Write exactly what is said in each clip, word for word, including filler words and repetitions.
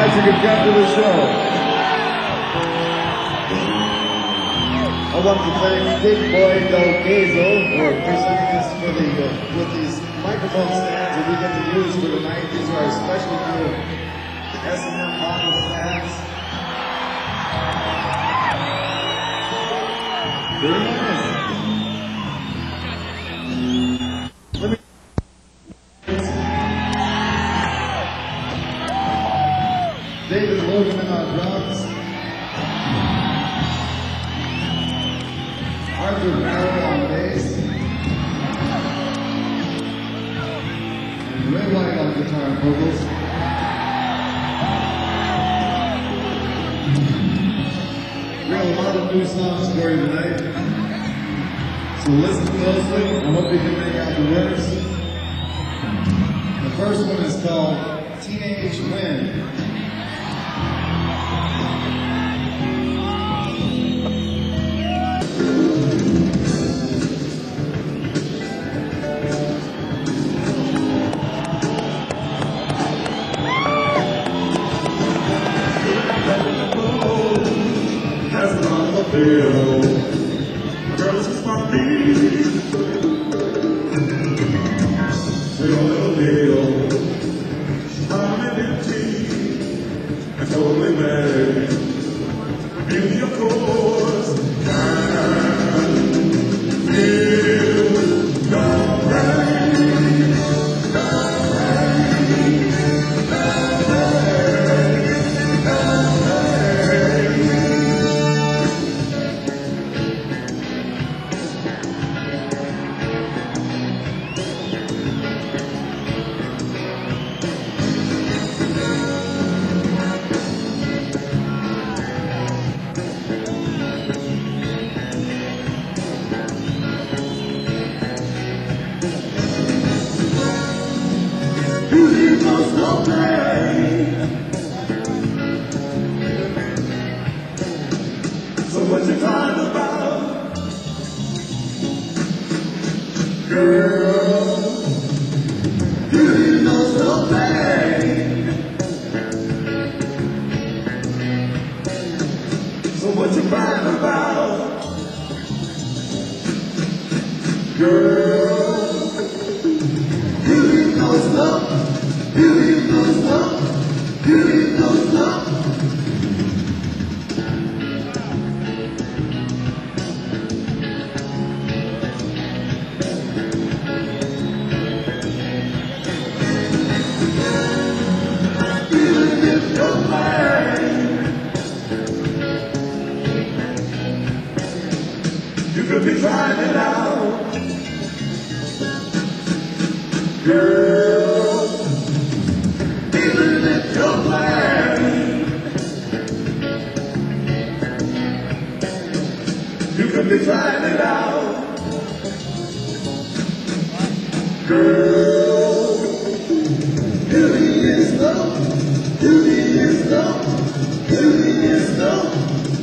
much you could come to the show. I want to thank Big Boy Del Gazo for presenting us for the, uh, with these microphone stands that we get to use for tonight. These are especially for S and M Bible fans. Very nice. Let me David Logan on drums. Arthur Barrow on bass. And Ray White on guitar and vocals. We have a lot of new songs for you tonight. So listen closely. I hope you can make out the words. The first one is called Teenage Wind. Girls is my baby. Say a little deal. I'm in tea. I'm totally mad. Beauty of course. And feel no rain. No rain. No rain. No rain. Beauty knows no pain. So what you crying about, girl? Beauty knows no pain. So what you crying about, girl? Beauty knows love, beauty knows love, beauty knows love. Even if you're blind, you could be trying it out, girl. Even if you're blind, you could be trying it out, girl. Beauty is love, beauty is love, beauty is love.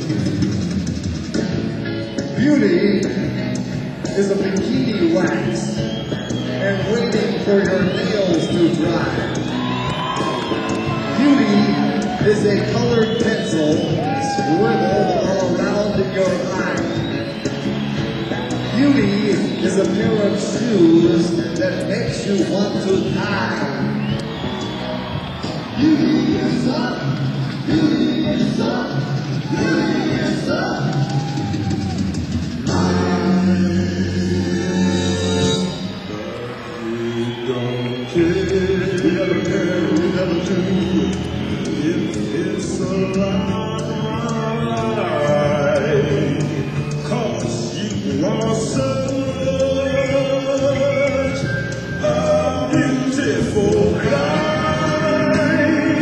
Beauty is a bikini wax and waiting for your nails to dry. Beauty is a colored pencil scribbled all around in your eye. Beauty is a pair of shoes that makes you want to die. Beauty is up, beauty is up, beauty is up. We never care, we never do. If it's a lie, cause you are so much a beautiful guy.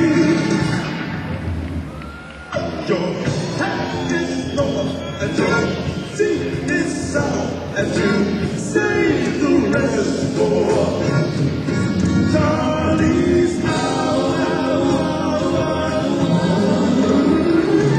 Your hat is north and your seat is south, and you say the rest for Charlie's out, out, out, out.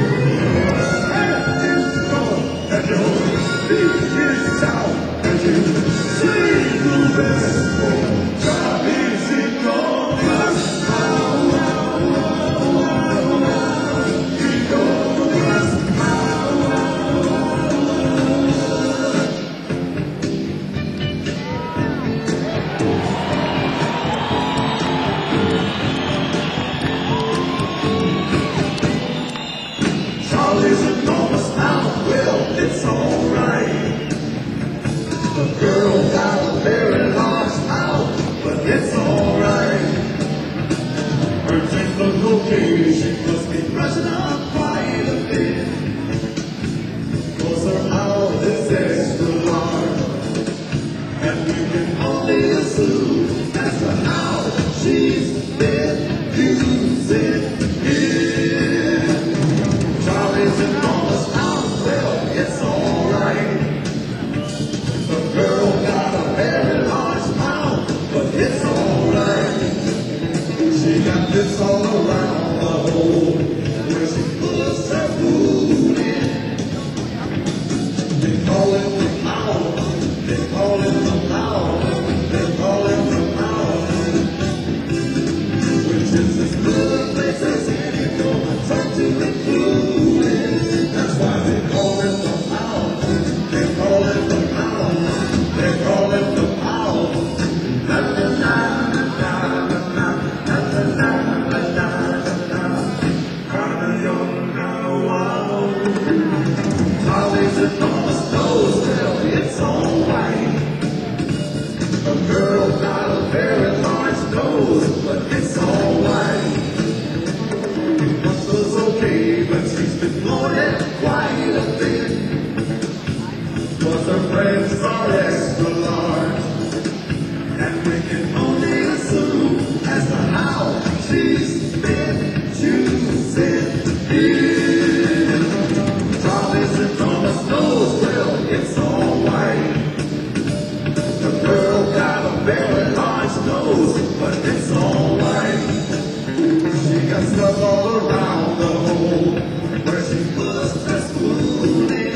it's all around the hole where she puts her food in. They call it the pound, they call it the pound, they call it the pound, which is as good a place as any for my tongue to include it. That's why they call it the pound, they call it the pound, they call it the pound. La la la la la la la la la la la la. Kinda young, kinda wild. Holly's enormous nose, well, it's alright. A girl got a very large nose, but it's alright. Once was okay, but she's been bloated quite a bit. Cause her friends are extra large. And we can only assume as to how she's been choosing it. Charlie's enormous nose, well, it's alright. The girl got a very large nose, but it's alright. She got stuff all around the hole where she puts her spoon in.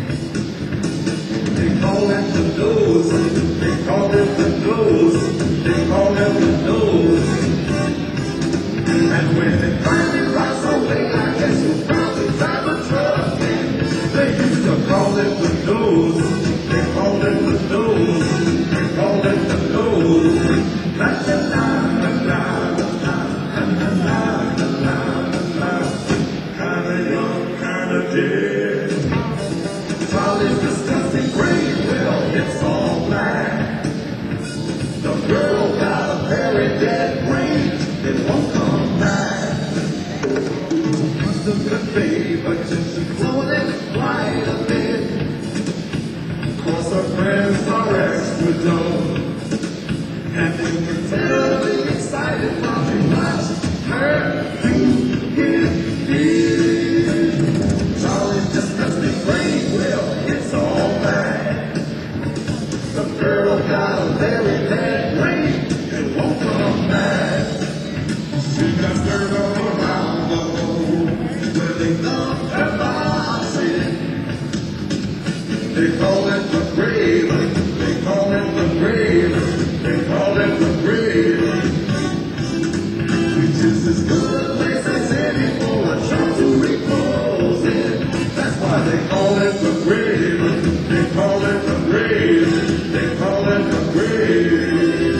They call it the nose, they call it the nose, they call it the nose. And when it finally rots away, I guess you'll probably drive a truck in. They used to call it the nose, they call it the nose, they call it the nose. La la la la la la la la la la la. Kinda young, kinda dead. Charlie's disgusting gray, well, it's all black. The girl got a very dead brain, it won't come back. Must have been babe, but she's floating quite a bit. Cause her friends are extra dumb. And they were terribly excited while they watched her do it big. Charlie's disgusting brain, well, it's all bad. The girl got a very bad brain, it won't come back. She got dirt all around the hole where they dump her body. They call it the grave, they call it the grave, they call it the grave. Which is as good a place as any for a child to repose in. That's why they call it the grave, they call it the grave, they call it the grave.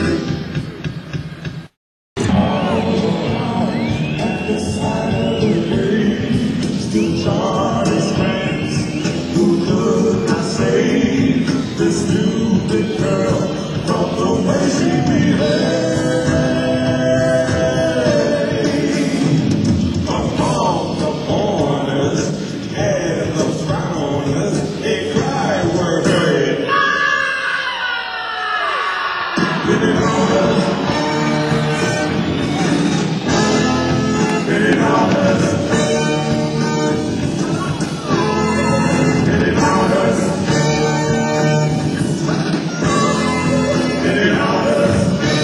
At the side of the grave, still Charlie's friends. Who could I say this stupid girl from the way she behaved? Among the mourners and the frowners, they cry were heard. Did it on us? Did it on us? Did it on us? Did it on us?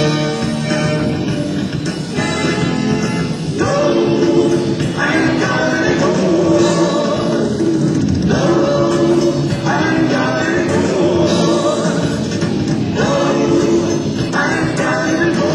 No, I ain't got any more. No, I ain't got any more. No, I ain't got any more.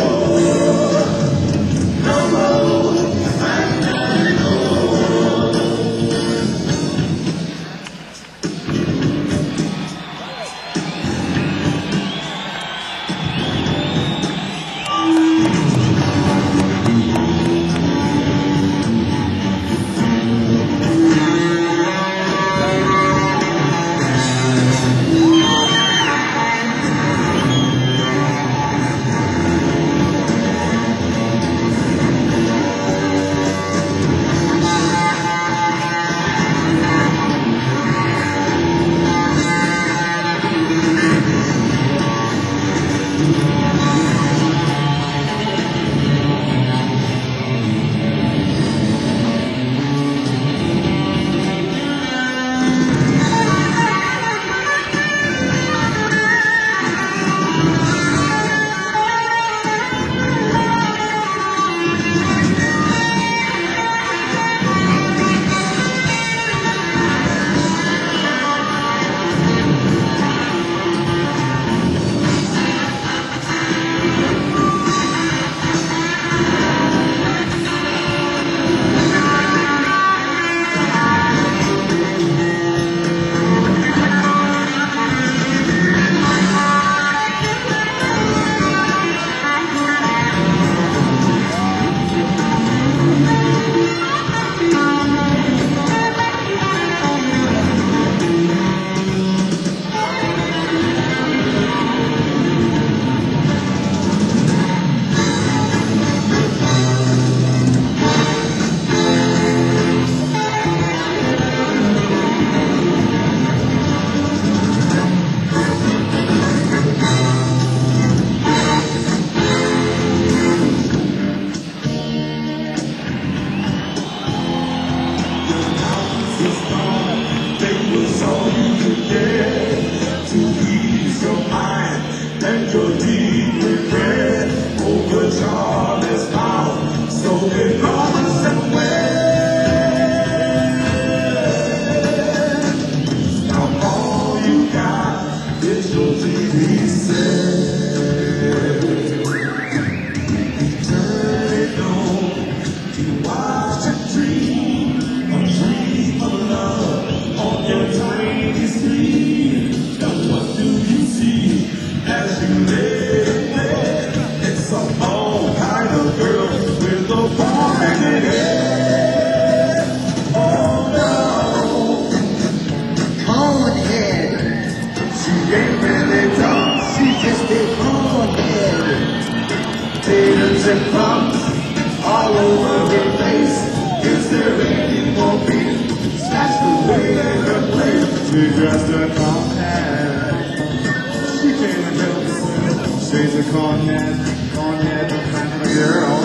and crumbs all over her face. Is there any more beer? Snatched away in her place. She dressed a conehead. She came and helped herself. She's a conehead, conehead, the kind of a girl.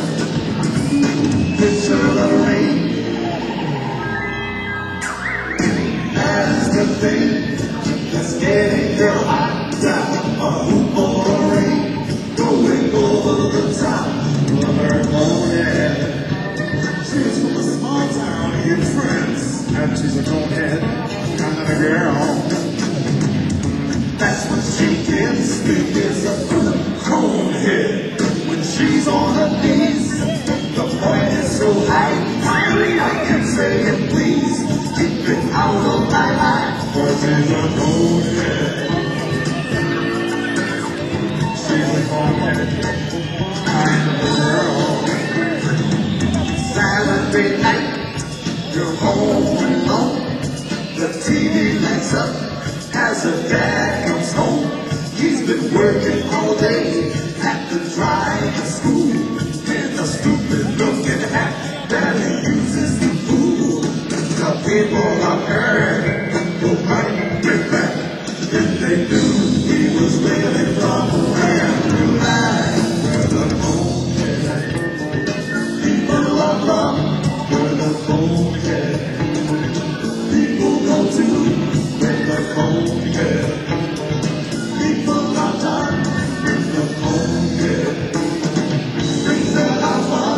Picture the rain. That's the thing that's getting your hot down. A hoop or a ring going over the top of her conehead. She's from a small town in France. And she's a conehead, kind of a girl. That's what she gets. It is a conehead. When she's on her knees, the point is so high. Finally, I can say it, please. Keep it out of my life. For she's a conehead. She's a conehead, kind of a girl. Saturday night, you're home alone. The T V lights up as her dad comes home. He's been working all day at the drive-in school in a stupid looking hat that he uses to fool the people on earth. Who might get back if they knew he was really from where you lie. Where the conehead people are from. Where the conehead people go to. Where the conehead people are done. Where the conehead things that are fun.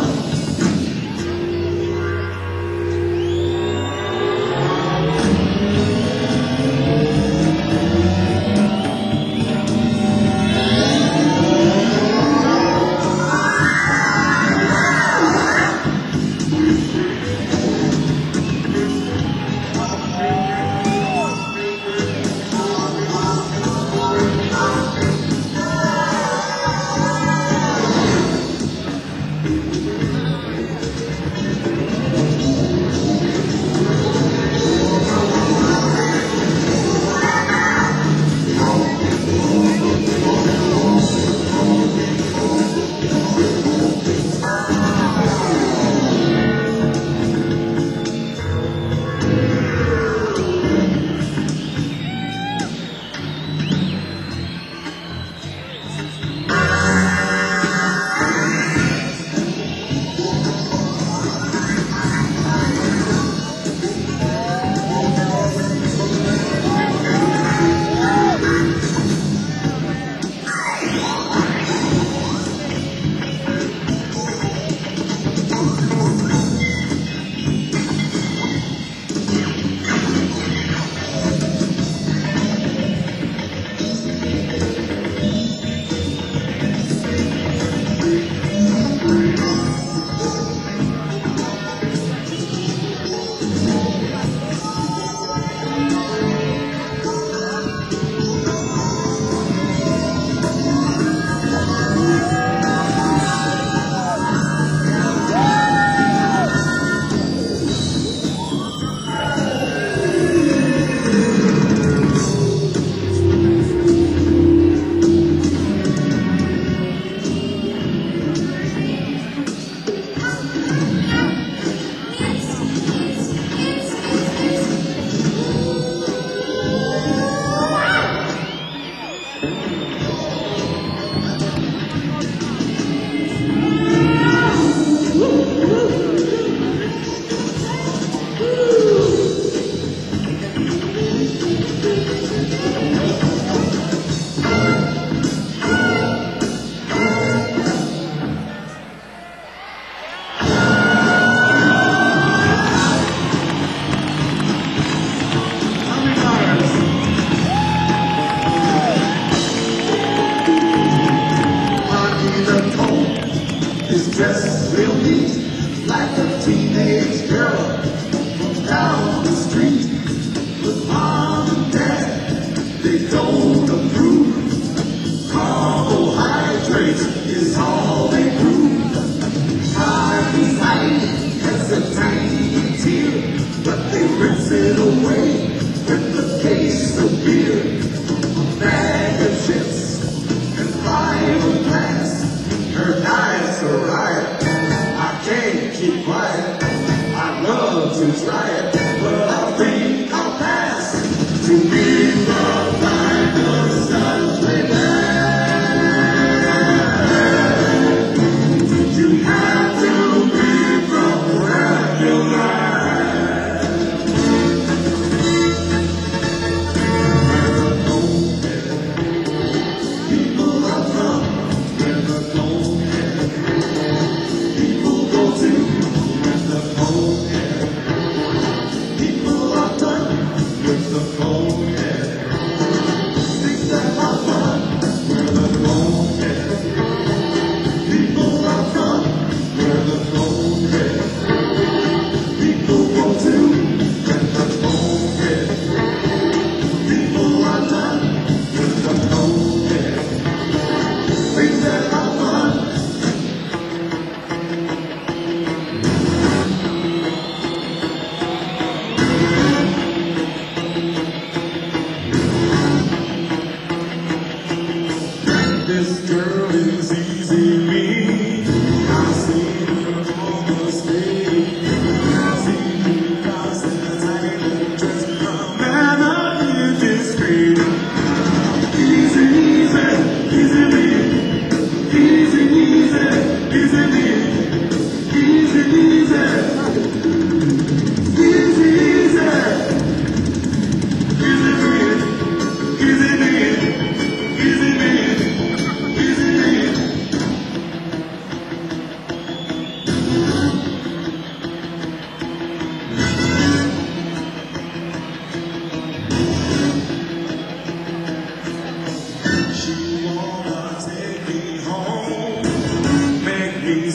Dressed real neat, like a teenage girl from down the street. But mom and dad, they don't approve. Carbohydrates is all they prove. Carbohydrate has a tiny tear, but they rinse it away with the case of beer. A bag of chips and fiberglass. Her diet's a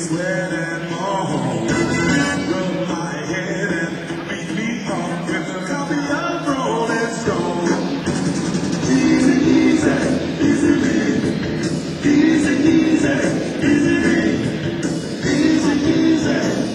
sweat and moan. Rub my head and beat me up with a copy of Rolling Stone. Easy, easy, easy me. Easy, easy, easy me. Easy, easy.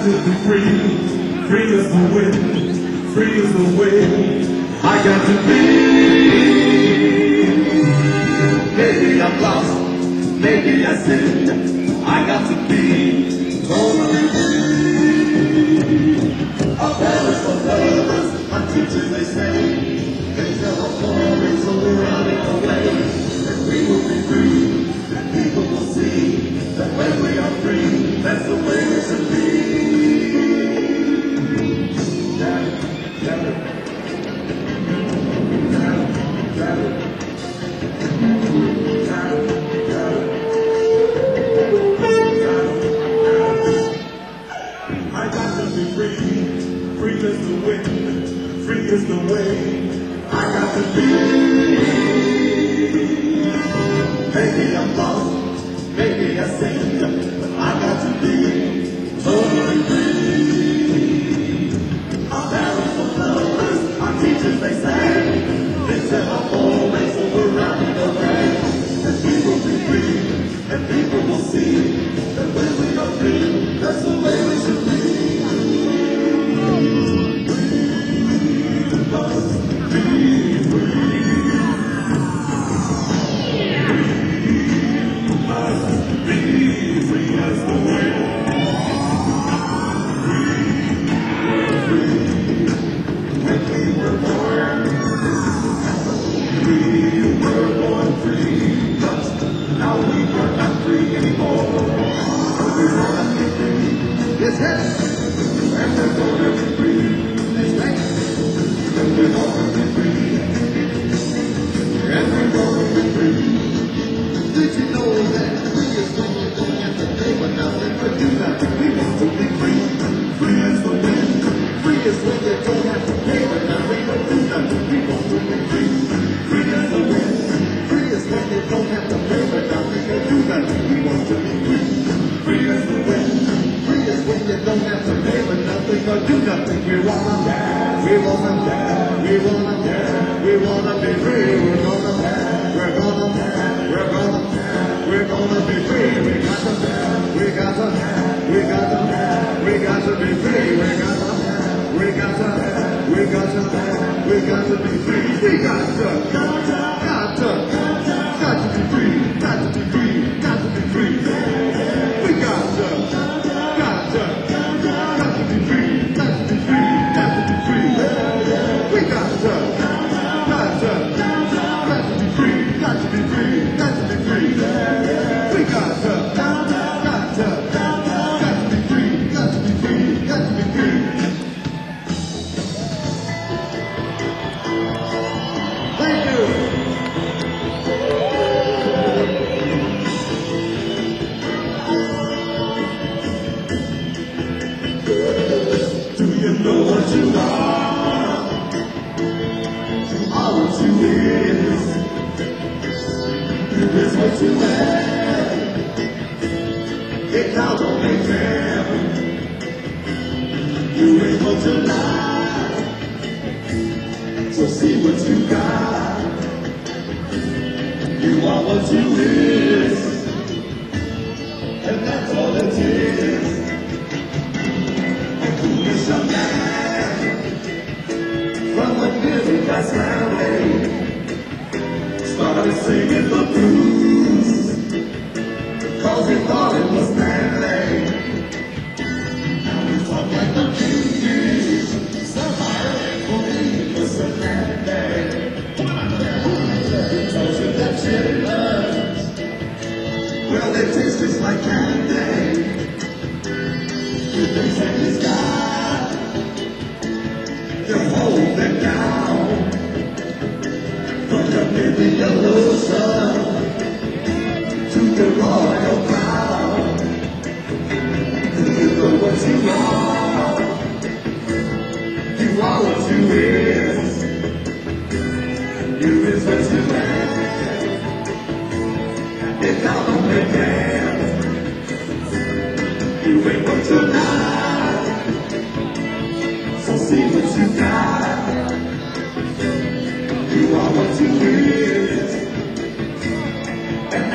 to be free, free as the wind, free as the wind. I got to be. Maybe I'm lost, maybe I sinned. I got to be totally free. A Paris for lovers, my teachers they say. They tell us stories so we're running away. And we will be free, and people will see that when we are free, that's the way it should be. Got it, got it. Got it, got it. Got it, got it. I got to be free, free as the wind, free as the way. I got to be. Maybe I'm lost, maybe I sinned, but I got to be totally free. Our parents will love us, our teachers they say, they tell our always over running away. And we will be free, and people will see that when we are free, that's the way we should be. We must be free.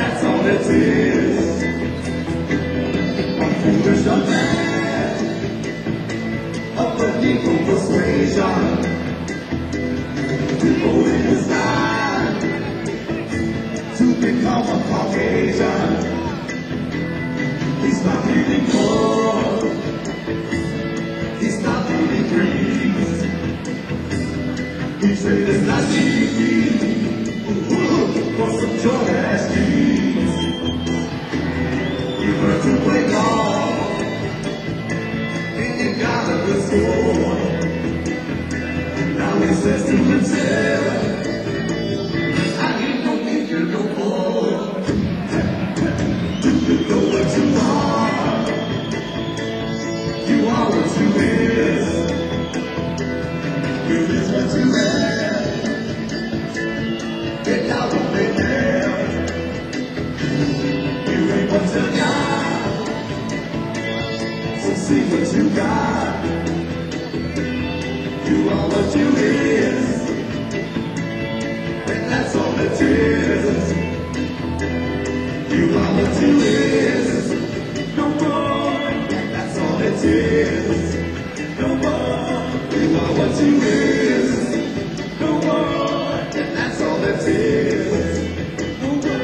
It is. My fingers are bad. persuasion to go in the sky, to become a Caucasian. He's not eating corn, he's not eating greens. He said it's not easy for some short ass jeans. He learned to play golf, and he got a good score. Now he says to himself, I ain't no need you no more. You know what you are, you are what you is. You is what you have. Get out of there. You ain't what you got, so see what you got. You are what you is, and that's all that is. You are what you is, no more, and that's all that is. No more. You are what you is, no more, and that's all that is. No more.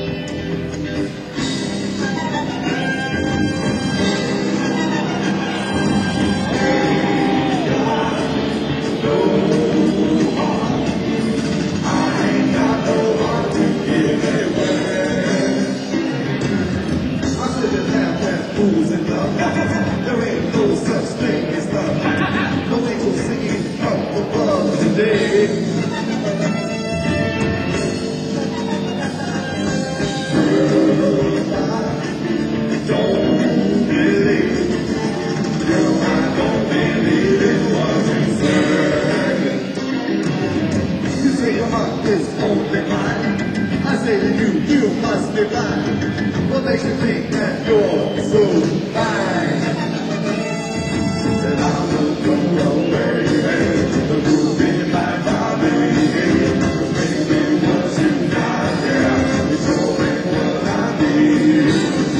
Fools in love. There ain't no such thing as love. No angel singing up above today. Girl, I don't believe. Girl, I don't believe it was absurd. You say your heart is only mine. I say to you, you must be mine. What makes you think that you're so fine? That I will go away, the groove in my body. Baby, what you got there, it's only what I need.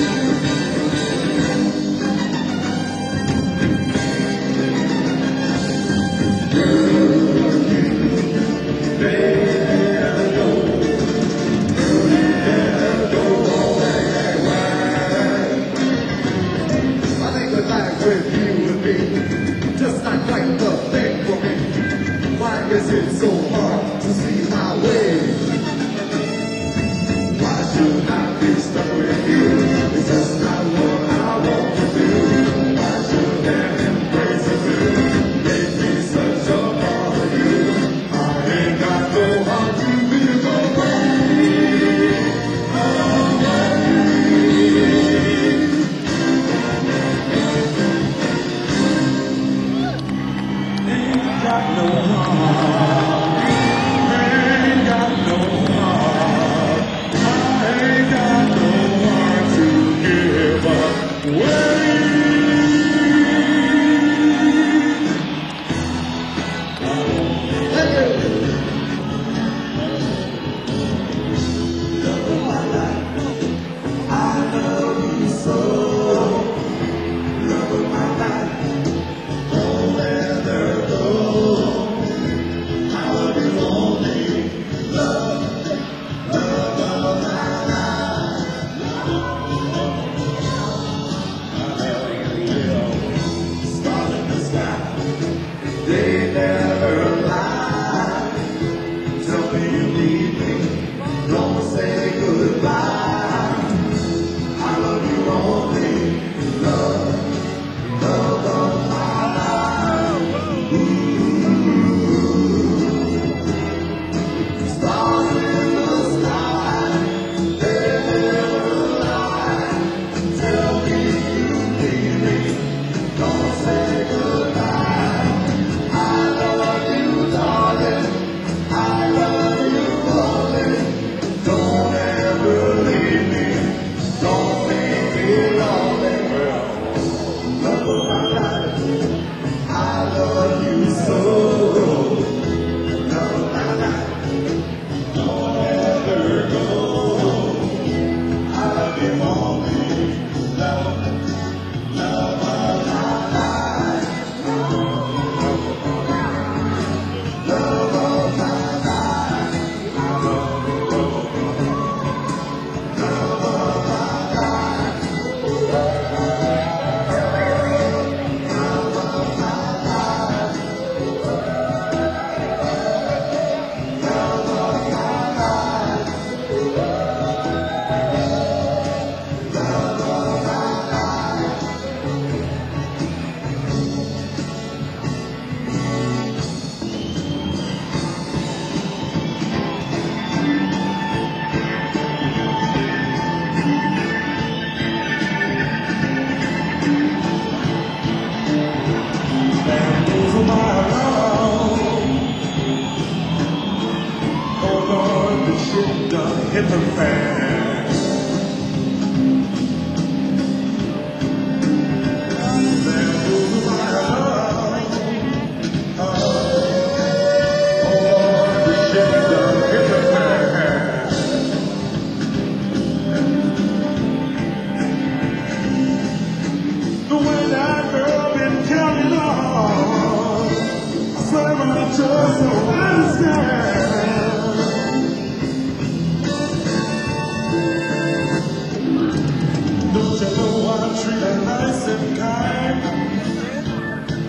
Girl, you better go. Girl, you better go away. I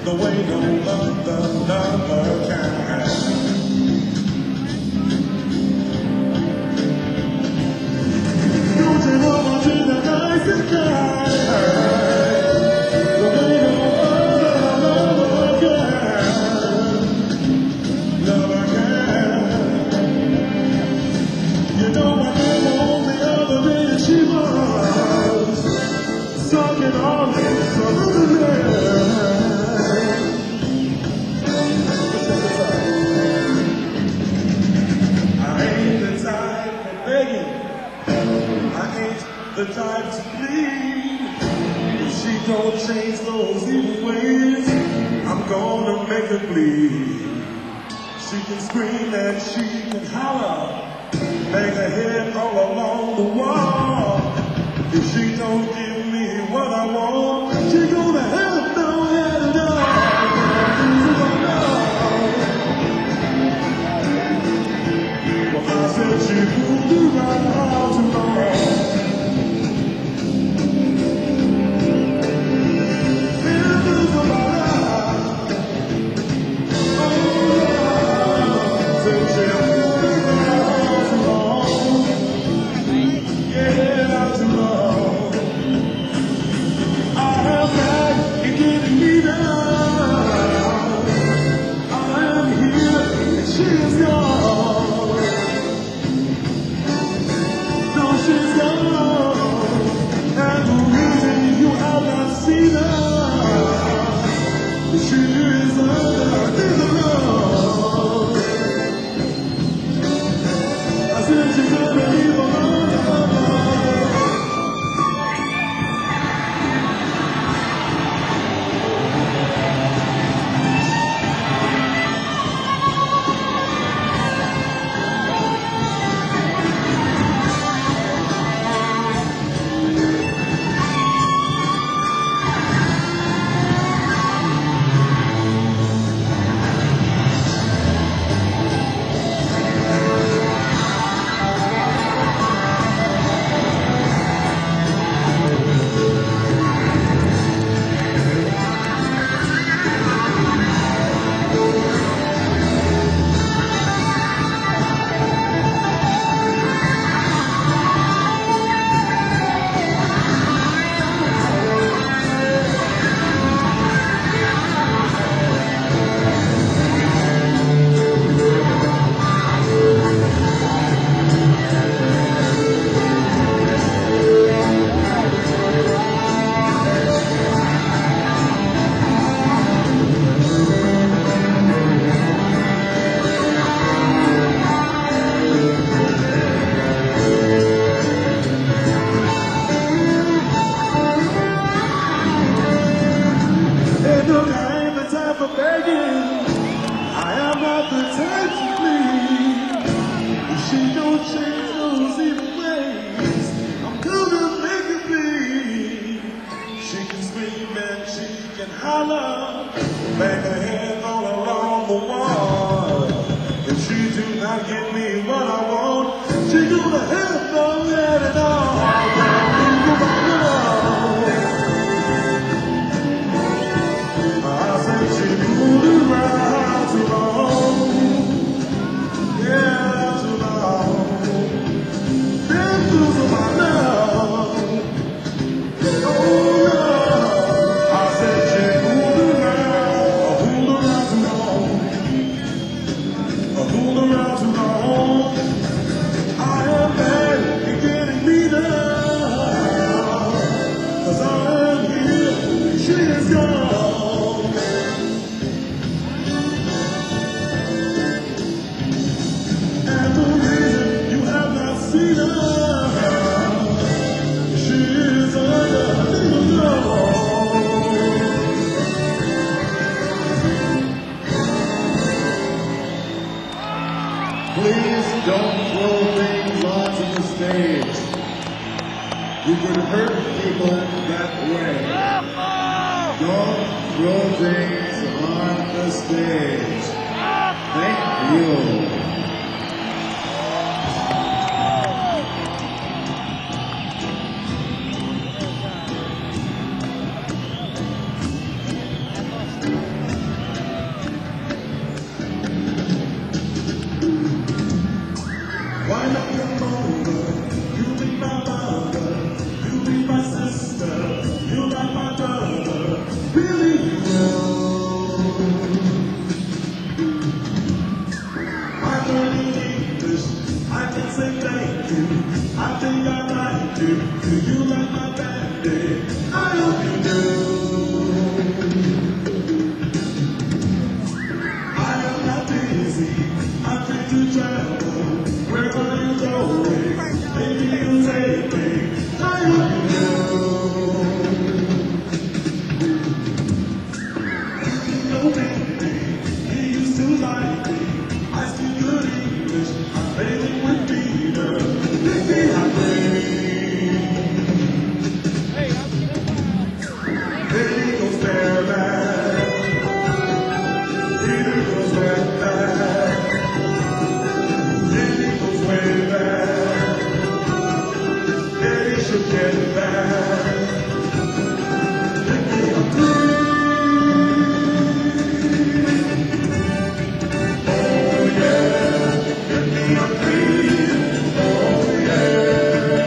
the way no other lover can. Don't you know I'm in the night sky? The way no other lover can. Lover can. You know I never on the other day she was sucking on me from the I ain't the type for begging. I ain't the type to plead. If she don't change those evil ways, I'm gonna make her bleed. She can scream and she can holler, bang her head all along the wall. If she don't give me what I want, she gonna have no head at all. Well, I said she moved around too long. Feelings of my life. Oh, said she moved around too long. Yeah, too long. I am back and getting me down. I am here and she is gone. No, she's gone. And the reason you have not seen her, she is under the love. I said she's gonna leave alone. Hey, look, I ain't the type for begging. I am not the type to plead. If she don't change those evil ways, I'm gonna make her bleed. She can scream and she can holler, bang her head all along the wall. If she do not give me what I want, she gonna have no head at all. I said she moved around too long, yeah, too long. Been through so much love, oh love. I said she moved around, moved around too long, moved around too long. I am bad at getting me down, 'cause I am here, she is gone. And the reason you have not seen her, she is under the law. Please don't throw things onto the stage. You could hurt people that way. Don't throw things on the stage. Thank you. Do you like my band-aid? I hope you do. I am not busy. I'm free to travel. Where are you going? Maybe you'll take me. I hope you do. You know me. He used to like me. I speak good English. I'm playing with Peter. Maybe I'm There he goes bareback. Peter goes right back. Then he goes way back. Then he should get back. Maybe I'm free. Oh yeah. Maybe I'm free. Oh yeah.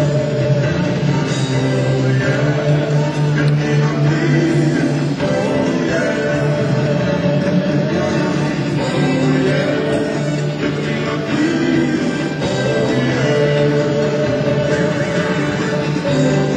Oh yeah. Maybe I'm free. Oh yeah. Oh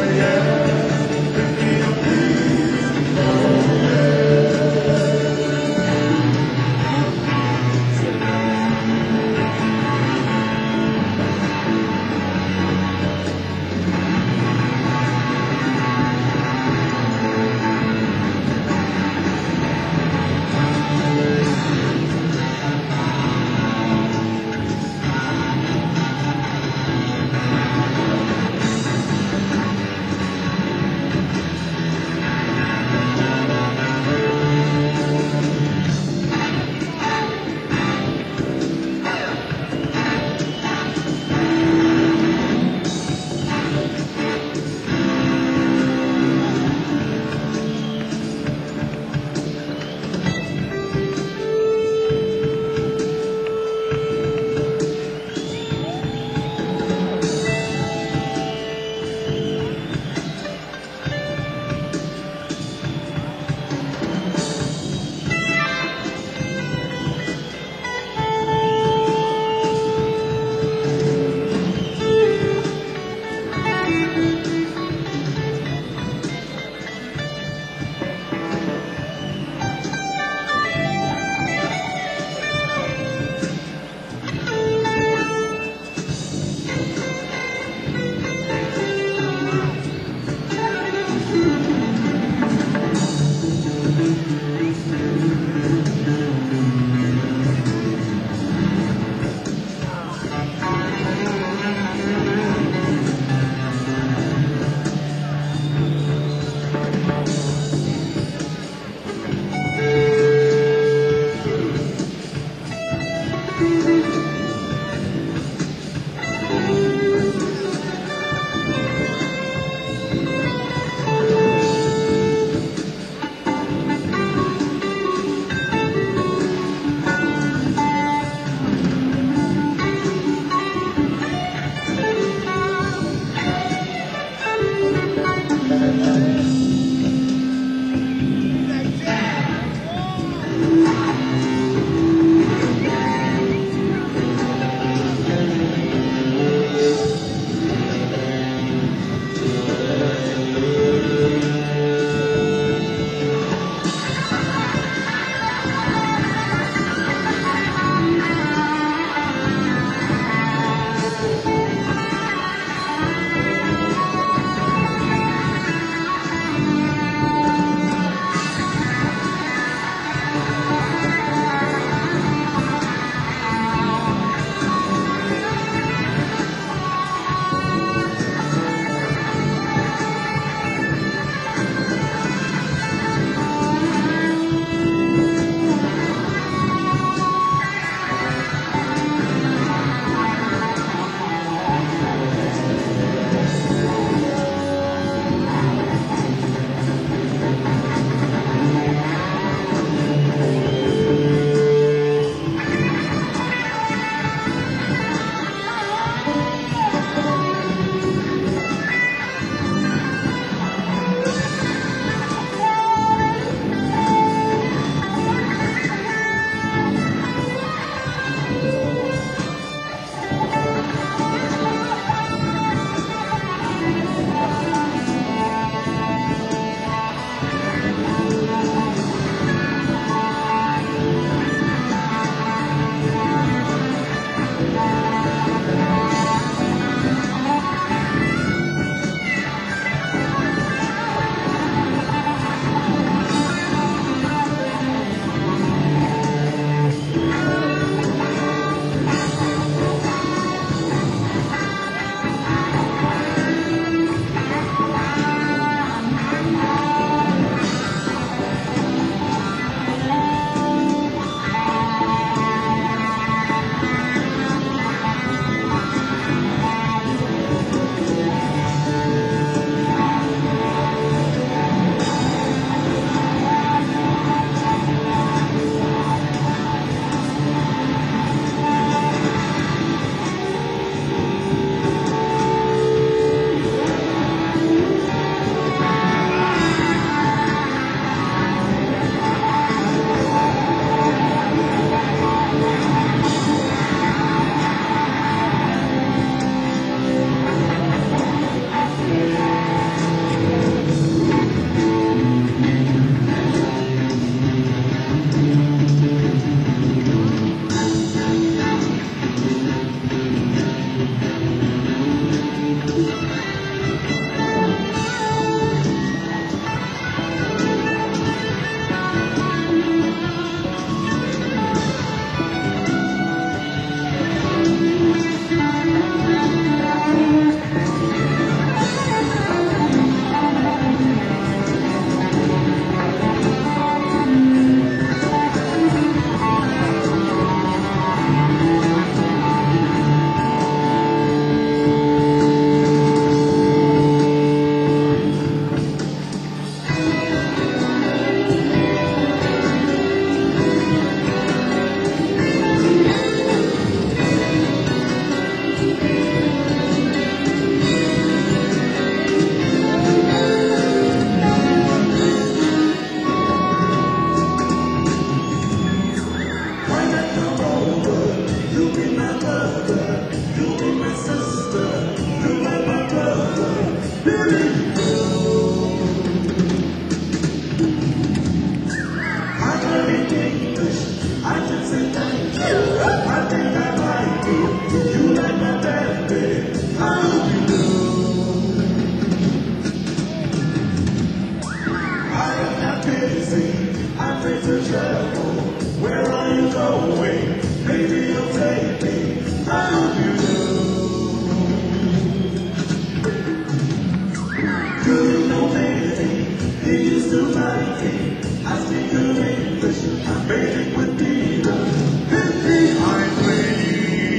good old lady, he used to like me. I speak good English, I made it with Peter. Fifty I played.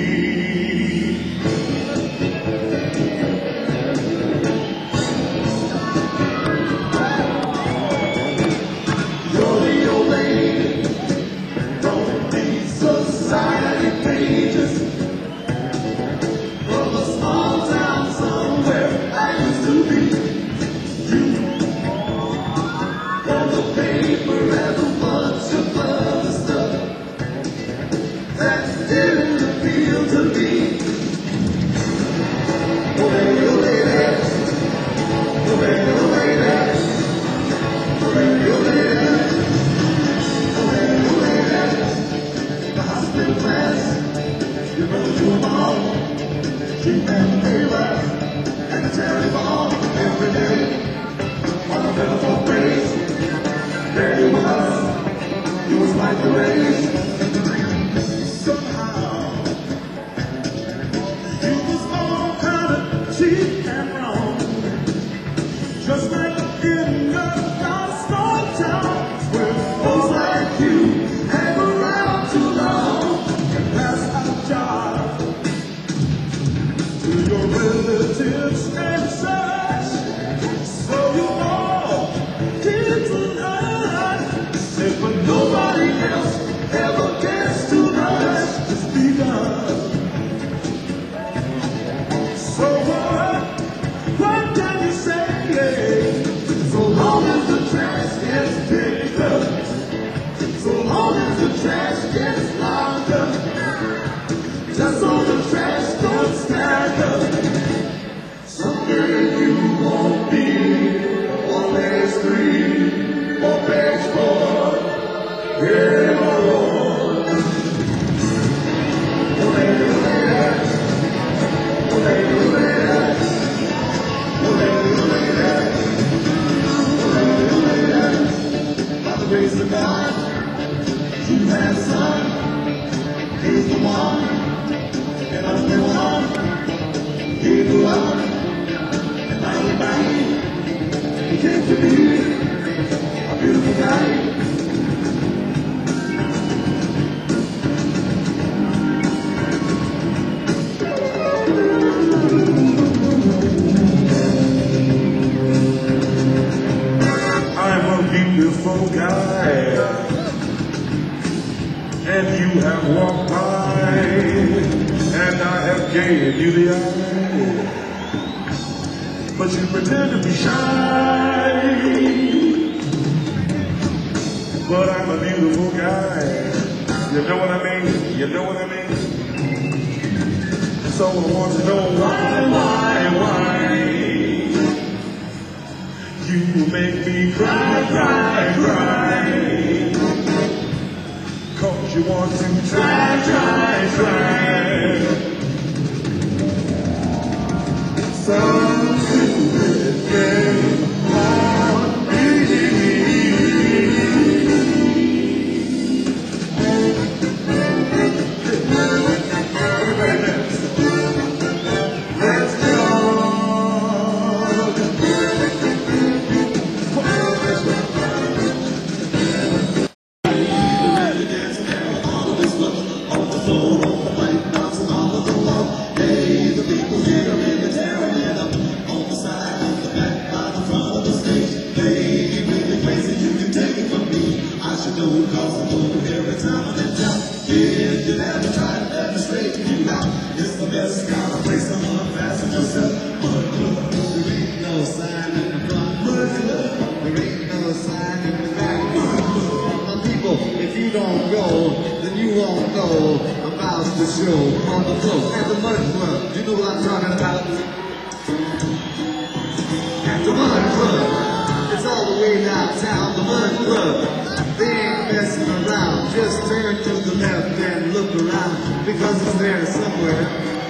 You're the old lady, don't need society pages. From a small town somewhere I used to be. You from the paper and a bunch of other stuff that didn't appeal to me. Oh, baby, oh, lady. Oh, baby, oh, lady. Oh, baby, oh, lady. Oh, baby, oh, lady. The hospital class, you know your mom. She and paper and a telephone every day. On a telephone base, there you was, you was like the race. Somehow, you was all kind of cheap and wrong. Just like in a small town where folks like you hang around too long and pass out jobs to your relatives and such. So you all did tonight, said, but nobody else ever gets too much to be done. So what, what can you say? So long as the trash gets picked up, so long as the trash gets locked up, just so the trash don't stack up. Someday you won't be on page three or page four. Yeah, Lord. Oh, lady, oh, lady. Oh, lady, oh, lady. Oh, lady, oh, lady. Oh, lady, oh, lady. By the grace of God, you had a son. He's the one. And I'm the one. He's the one. And I'm the man. He came to be a beautiful guy. I'm a beautiful guy, and you have walked by, and I have gave you the eye, but you pretend to be shy. But I'm a beautiful guy, you know what I mean? You know what I mean? So I want to know why, why, why? You make me cry, cry, cry. Cause you want to try, try, try. Some stupid game on me. Everybody dance. Let's go. If you don't go, then you won't know about the show on the floor at the Mud Club. You know what I'm talking about? At the Mud Club. It's all the way downtown, the Mud Club. They ain't messing around. Just turn to the left and look around, because it's there somewhere.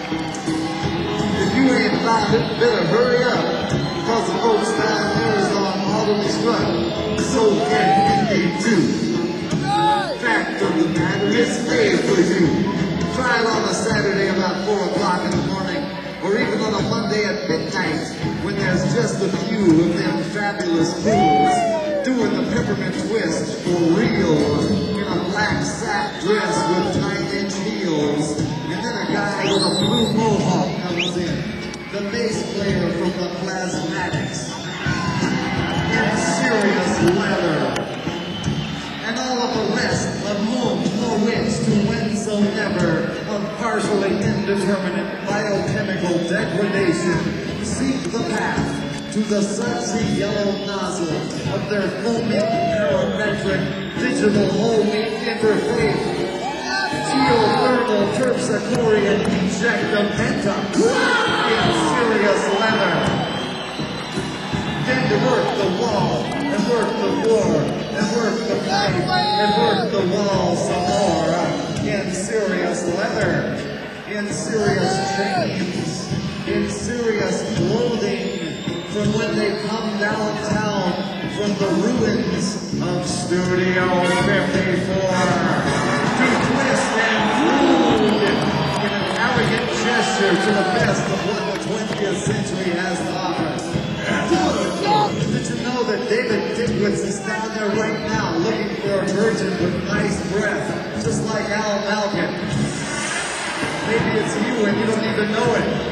If you ain't found it, better hurry up, because the folks down there is on autumn strut. So can you be too. Fact of the matter, it's made for you. Try it on a Saturday about four o'clock in the morning, or even on a Monday at midnight, when there's just just a few of them fabulous fools doing the peppermint twist for real in a black sack dress with nine-inch heels. And then a guy with a blue mohawk comes in, the bass player from the Plasmatics, in serious leather. And all of the rest of whom no wits to whensoever of partially indeterminate biochemical degradation seek the path to the sudsy yellow nozzle of their foaming parametric digital whole-wheat interface geothermal terpsichorean ejectamenta in serious leather. Then to work the wall, and work the floor, and work the pipe, and work the wall some more. In serious leather, in serious chains, in serious clothing, from when they come downtown from the ruins of Studio fifty-four, to twist and food in an arrogant gesture to the best of what the twentieth century has to offer. Did you know that David Dickwitz is down there right now looking for a virgin with nice breath, just like Al Malkin? Maybe it's you and you don't even know it.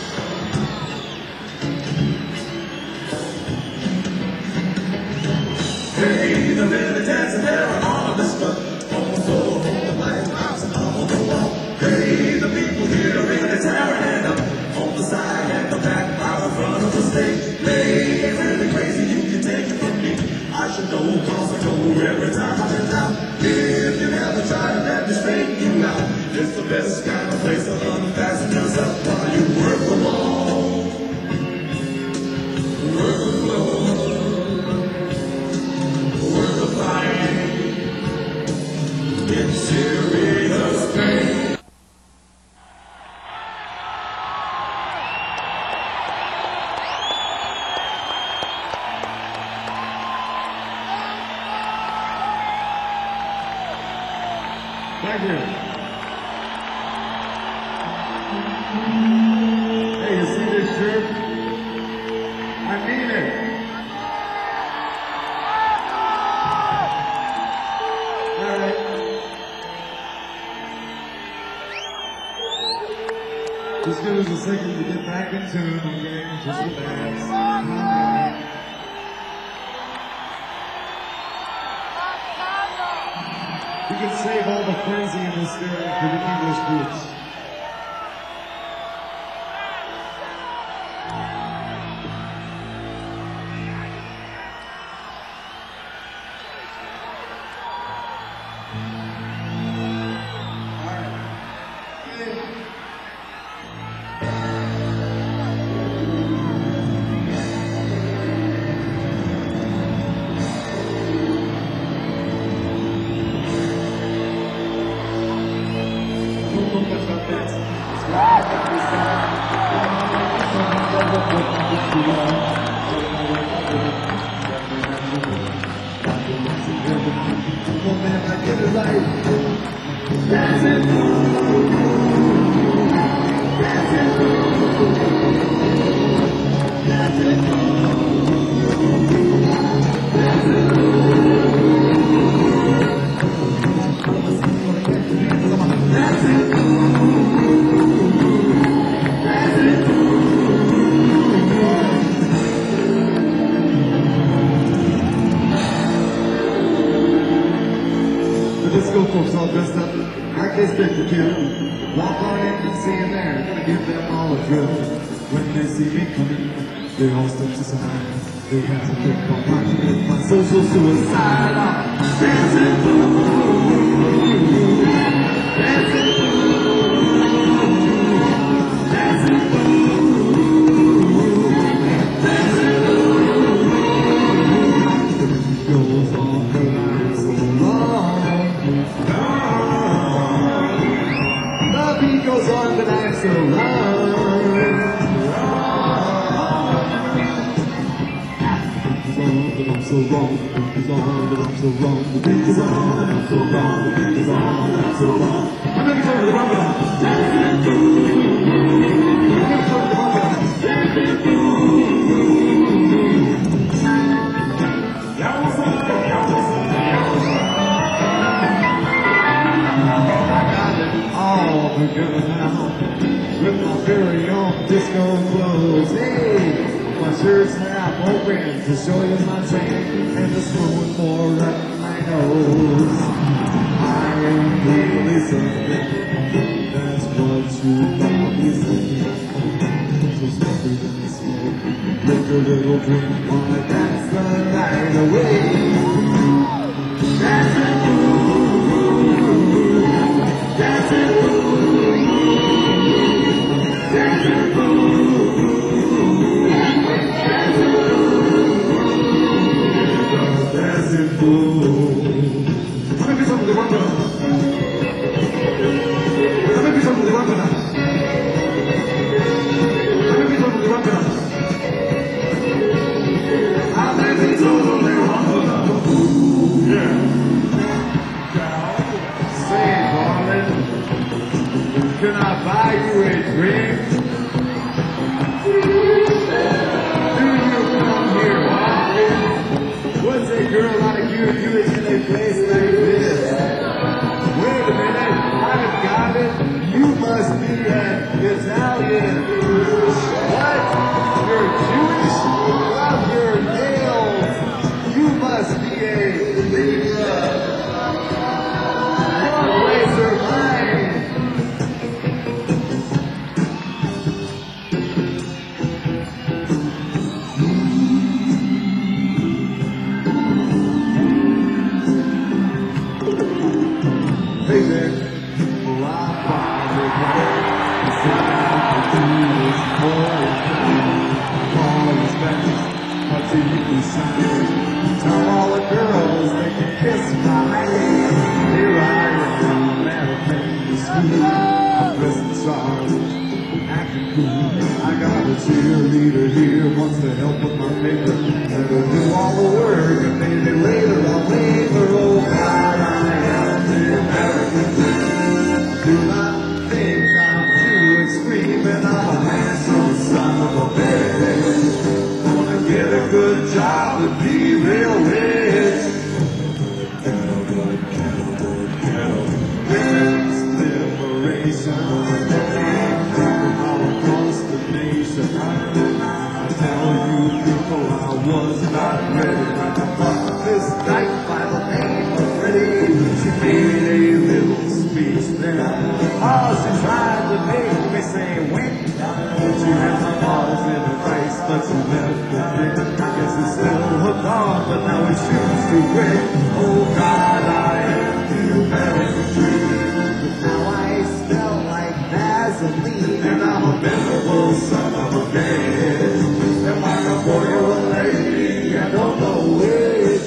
Hey, the militants and they're all of this stuff. Almost all of the light box and all on the wall. Hey, the people here are in the tower and up on the side and the back by the front of the stage. Hey, it's really crazy, you can take it from me. I should know, cause I go every time I turn out. If you never try to let me straighten you out, it's the best kind of place to unfasten yourself while you work alone. Work alone. Work the fight. It's serious pain. Thank you. Hey, you see this shirt? I mean it. All right. Just give us a second to get back in tune, okay? Just relax. Calm down. We can save all the frenzy and hysteria for the English groups. Folks all dressed up like they expect to kill. Walk on in and see them there. Gonna give them all a thrill. When they see me coming, they all step aside. They have to think on my with my social suicide. I'm dancing through, dancing through, dancing through, dancing through. Goes on the line so long. The beat goes on the night so long. But I'm so wrong, it's on, but I'm so wrong, the beat is on, but I'm so wrong, the beat is on, but I'm so wrong. I'm gonna go to the bumper. I'm gonna go to the bumper. shirts half open to show you my tan and the smooth more up my nose. I am really something, that's what you probably think. So stop it and smoke, take a little drink while I dance the night away. Dancing fool, dancing fool, dancing fool, dancing fool. Let me be something to wonder. Let me be something to wonder now. Let me be something to wonder now. I let me totally wonder now. Yeah. Say, darling, can I buy you a drink? Do you come here often? What's a girl like you doing in a place like this? Wait a minute, I've got it. You must be an Italian. What? You're Jewish? Love your nails. You must be a Libra. Your ways are mine. Hey there, well, I finally got the thing to do is more all the Spanish, my T V sign. Tell all the girls they can kiss my hand. Here I am at a family school. I'm dressing sharp, acting cool. I got a cheerleader here, wants to help with my paper. Better do all the work, and maybe later I'll leave her. Oh God, I am the American dream. Do not think I'm too extreme, and I'm a handsome son of a bitch. Wanna get a good job and be real rich. Ghetto boy, ghetto boy, ghetto. Women's liberation, all across the nation. I tell you people, I was not ready. But this night by the name of Freddie, she made a little speech there. Oh, she tried to make me say when. She had my balls in her face, but she left the dick. I guess it's still hooked on, but now it shoots too quick. Oh God, I am the American dream. Now I smell like Vaseline, and I'm a miserable son of a bitch. Am I a boy or a lady? I don't know which.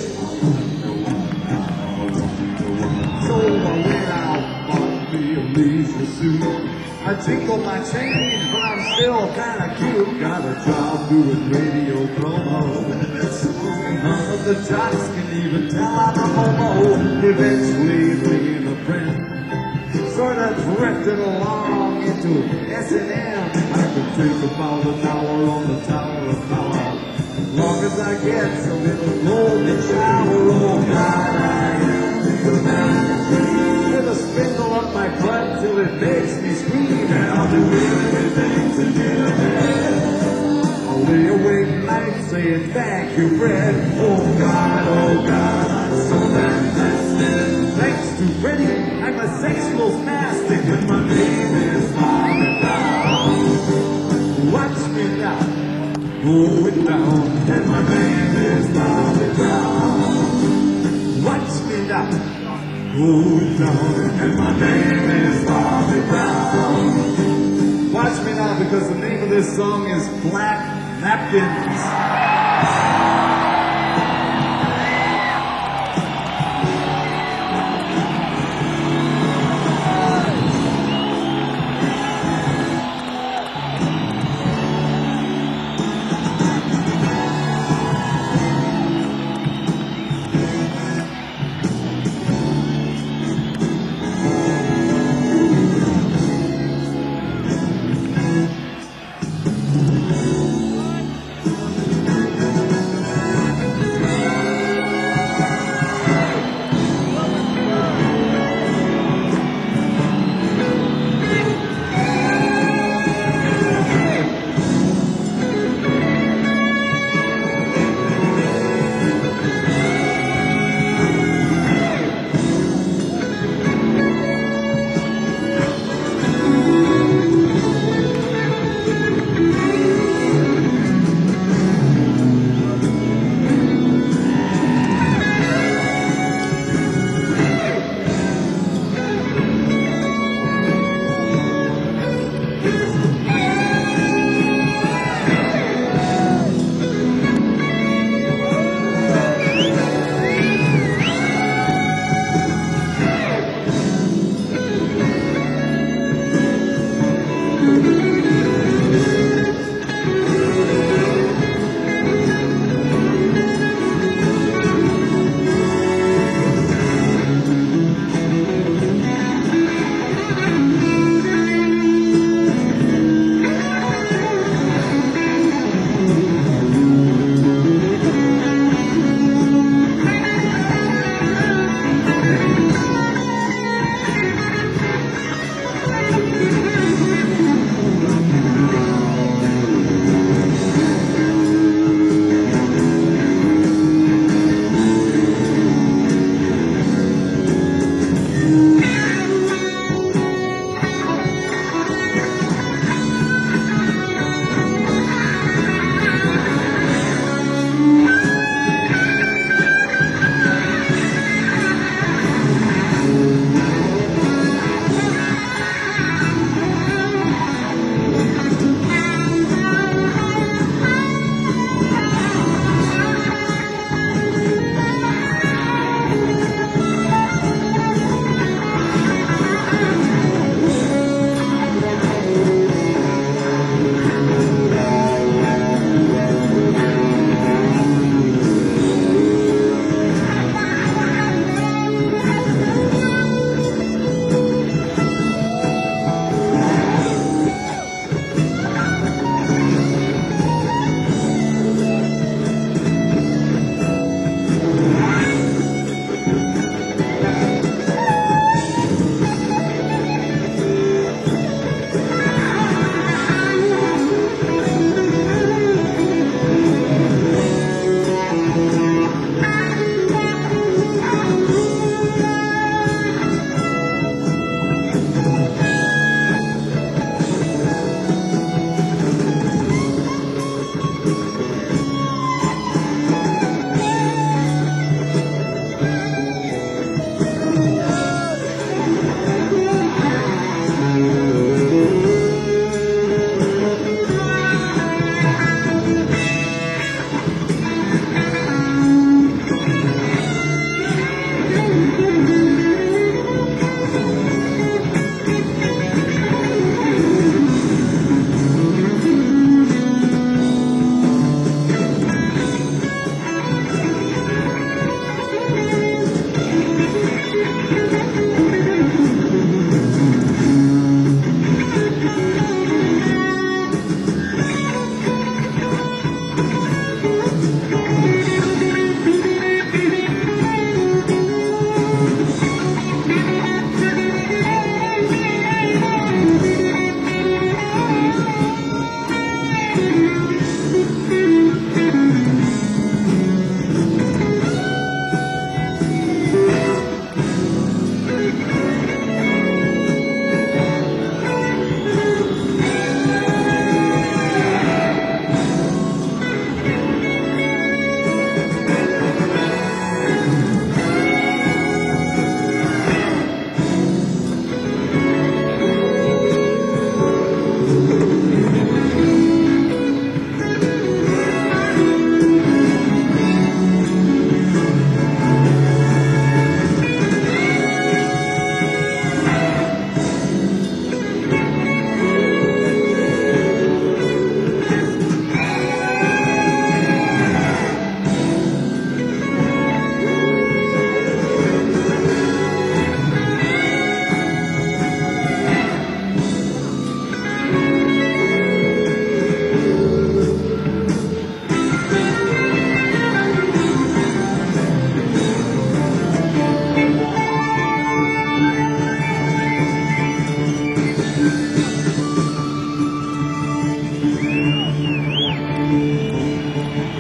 So I went out, bought me a leisure suit. I jingle my chain, but I'm still kinda cute. Got a job doing radio promo. None of the jocks can even tell I'm a homo. Eventually being a friend, sorta drifted along into S and M. I could take about an hour on the Tower of Power, as long as I get a little golden shower. Oh God, I am the American dream. With a spindle up my butt till it makes me scream. And I'll do anything to get ahead. I'll lay awake nights saying thank you, Fred. Oh God, oh God, I'm so damn tested. Thanks to Freddie, I'm a sexual spastic, and my name is Bobby Brown. Watch me now, go it down, and my name is Bobby Brown. Watch me now. Go it down, and my name is Bobby Brown. Watch me now, because the name of this song is Black Napkins.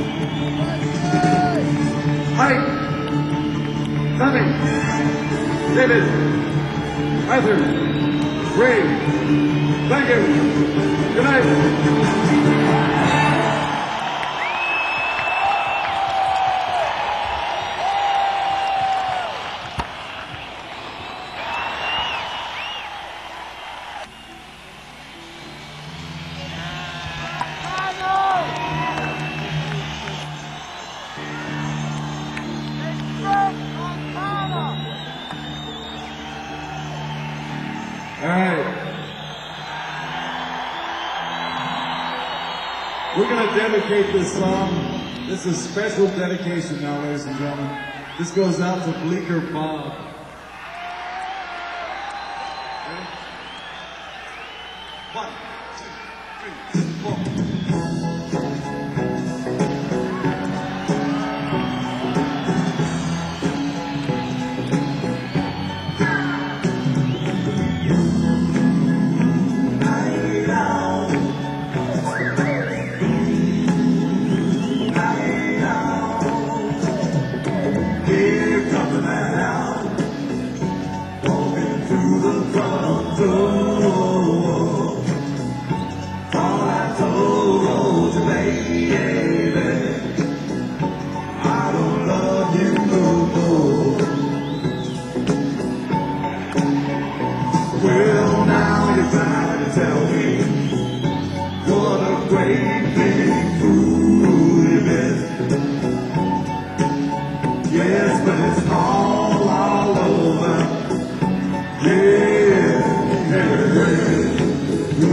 Mike, Tommy, David, Arthur, Ray, thank you. Good night. All right. We're going to dedicate this song. This is a special dedication now, ladies and gentlemen. This goes out to Bleecker Bob. Ready? One, two, three, four. Well, now you're trying to tell me what a great big fool you've been. Yes, but it's all, all over. Yeah, yeah, yeah.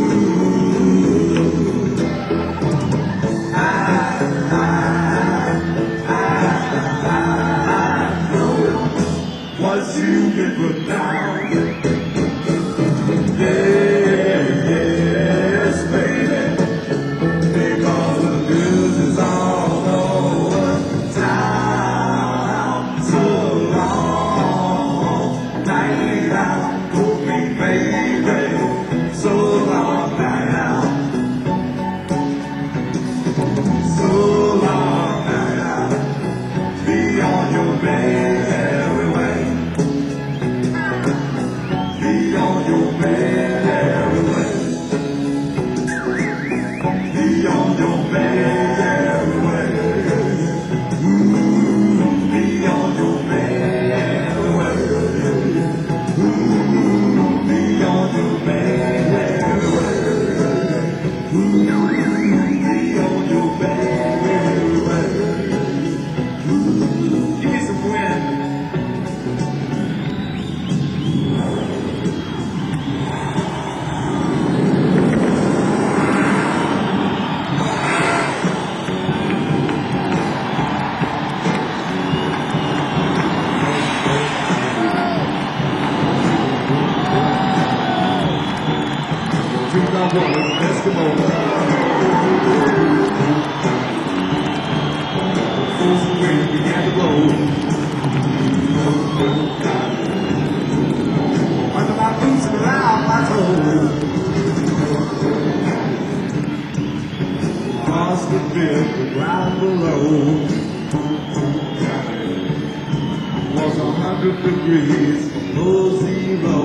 Ooh. I, I, I, I, I know once you get put down. Yes, baby, because the news is all over town. So long, night out, put me, baby. So long, night out. So long, night out. Be on your merry way. Be on your merry way. Be on your merry way. Ooh, be on your merry way. Ooh, be on your merry way. Ooh, be on your merry way. Ooh, give me some wind. Drink our water, Eskimo. Frozen wind began to blow. Under my boots and around my toes. Across the field, the ground below was a hundred degrees below zero.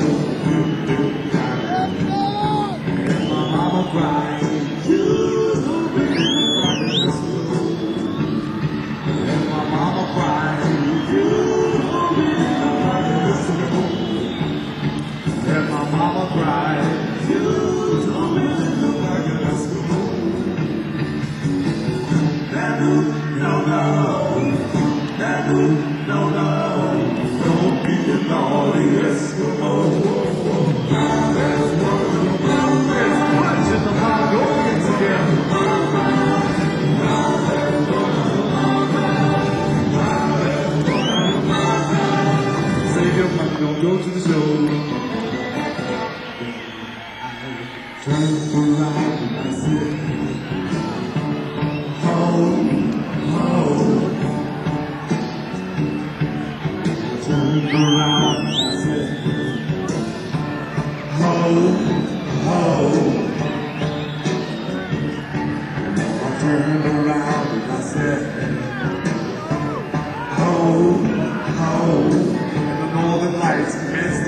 Mama crying, you know me. And my mama crying, you know me. And my mama crying, you know me. No, no, no, no, no, don't be a naughty Eskimo.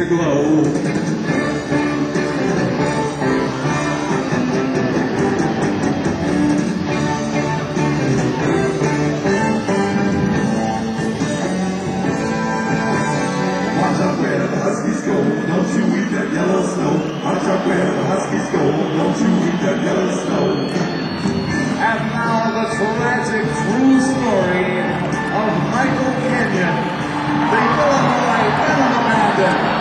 to glow. Watch out where the Huskies go, don't you eat that yellow snow. Watch out where the Huskies go, don't you eat that yellow snow. And now the tragic true story of Michael Kenyon, the Illinois Venom Abandon.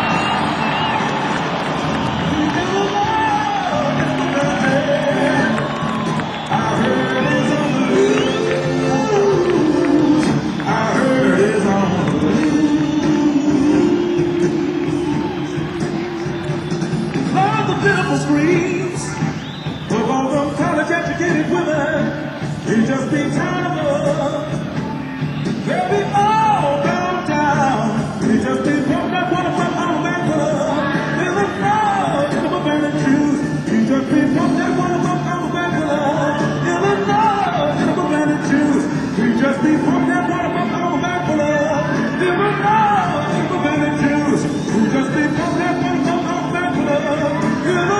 Screams of all the college-educated women. He just be tired of love. They'll be all downtown. He just be pumped up one of them Alabama. In the crowd, in the abandoned Jews. He just be pumped up one of them Alabama. In the crowd, in the abandoned Jews. He just be pumped up one of them Alabama. In the crowd, in the abandoned Jews. He just be pumped up one of them Alabama. In the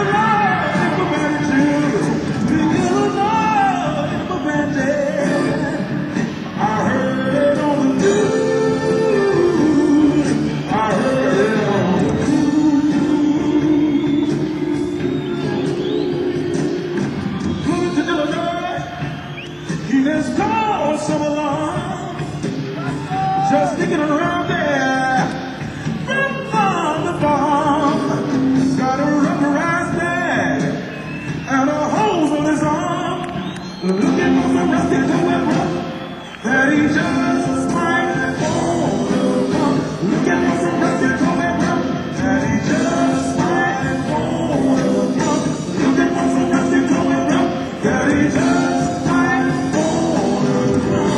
just sticking around there from farm to farm. Got a rubberized bag and a hose on his arm. Looking for some rusty toy that he just might wanna come. Looking for some rusty toy that he just might wanna come. Looking for some rusty toy that he just might wanna come.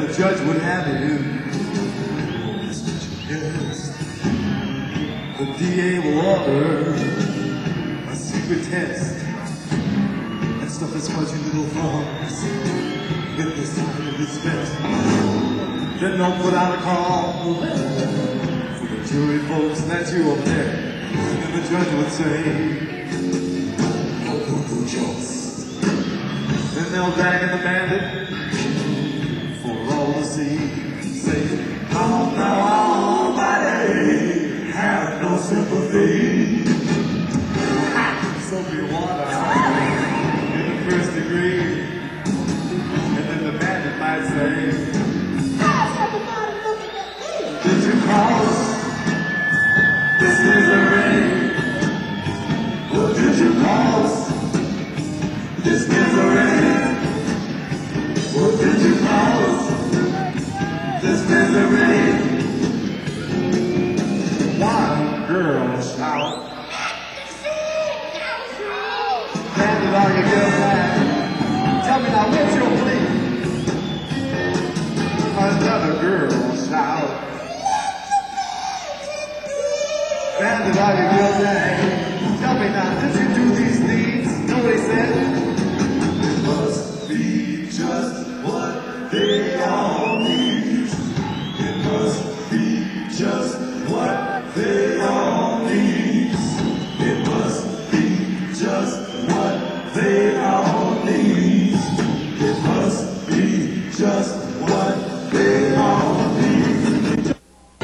the judge would have it in. Yes, the D A will order a secret test and stuff as much into little forms. Get this time to be spent. Then they'll put out a call for the jury folks, that's you over there. And the judge would say, no, no, no choice. Then they'll drag in the bandit for all to see. Say, how now, almighty, have no sympathy. So be water in the first degree. And then the bandit might say, did you cause this misery? What did you cause this misery? What did you cause this misery? One girl shout, bandit, are you good, man? Tell me now, what's your plea? Another girl shout, bandit, are you good, man? Tell me now, did you do these things? Know what he said? It must be just what they all need. It must be just what they all need. It must be just what they all need. It must be just what they all need.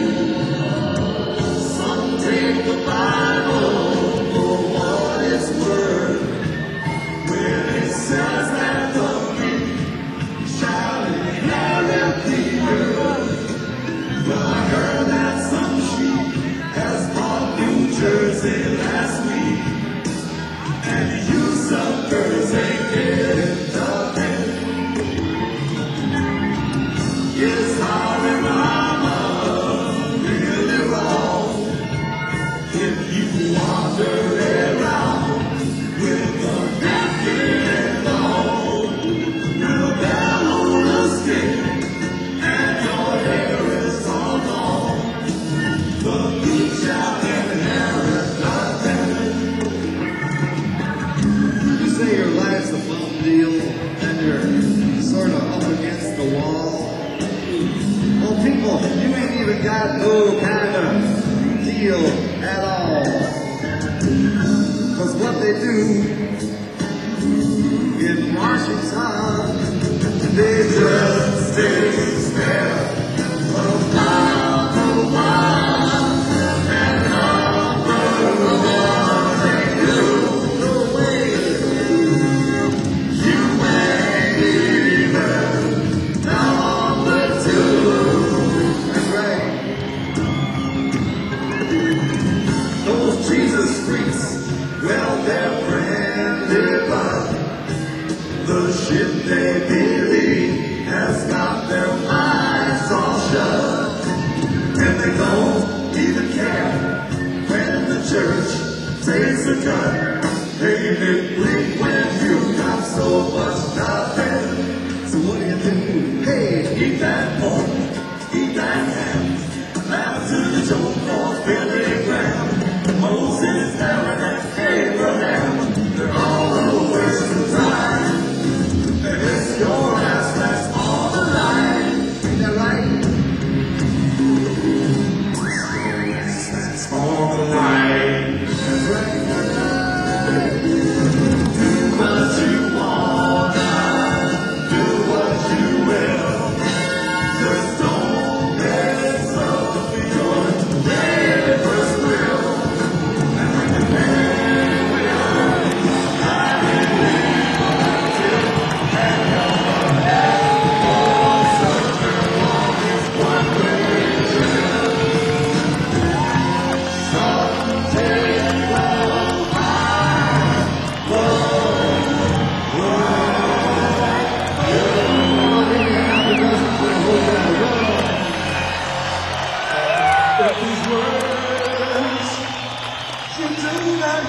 Some take the Bible for what it's worth, when it says that the meek shall inherit the earth. But I heard that some sheep has bought New Jersey last week, and you suckers ain't getting nothing. Yes, sorry, mama, really wrong if you wander around with a napkin and all, with a bell on a stick, and your hair is all gone. The meek shall inherit nothing. You say your life's a bum deal, and you're sort of up against the wall. Well, people, you ain't even got no kind of deal at all. Cause what they do in Washington, they just stay still for a while, for a while, and number one they do. No way, you ain't even number two. That's right. Those Jesus freaks, well, they're friendly, but the shit they believe has got their minds all shut, and they don't even care when the church takes a cut. They didn't blink when you got so much nothing. So what do you do? Hey, eat that pork, eat that ham, laugh to the joke for Billy Graham, Moses, Aaron, and Abraham. They're all a waste of time. And it's your ass that's on the line. Ain't that right? That's on the line. That's right. Do what you wanna, do what you will. Just don't mess up the feeling. They first will. And when the man will, I believe until and your head for such long as one way trip. Some take the high but these words you do not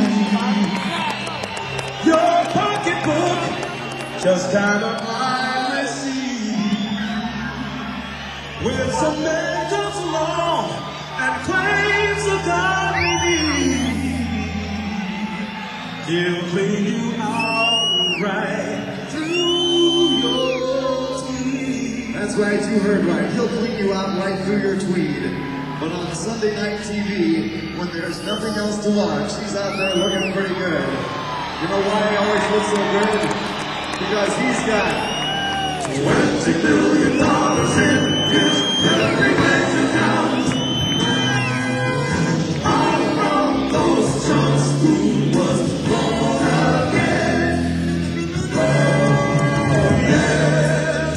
heed. Your pocketbook just kind of blindly see. When some man comes along and claims a godly deed, he'll clean you out right through your tweed. That's right, you heard right. He'll clean you out right through your tweed. But on Sunday night T V, when there's nothing else to watch, he's out there looking pretty good. You know why he always looks so good? Because he's got twenty million dollars in his every bank account. All from those chunks who was born again. Oh yeah,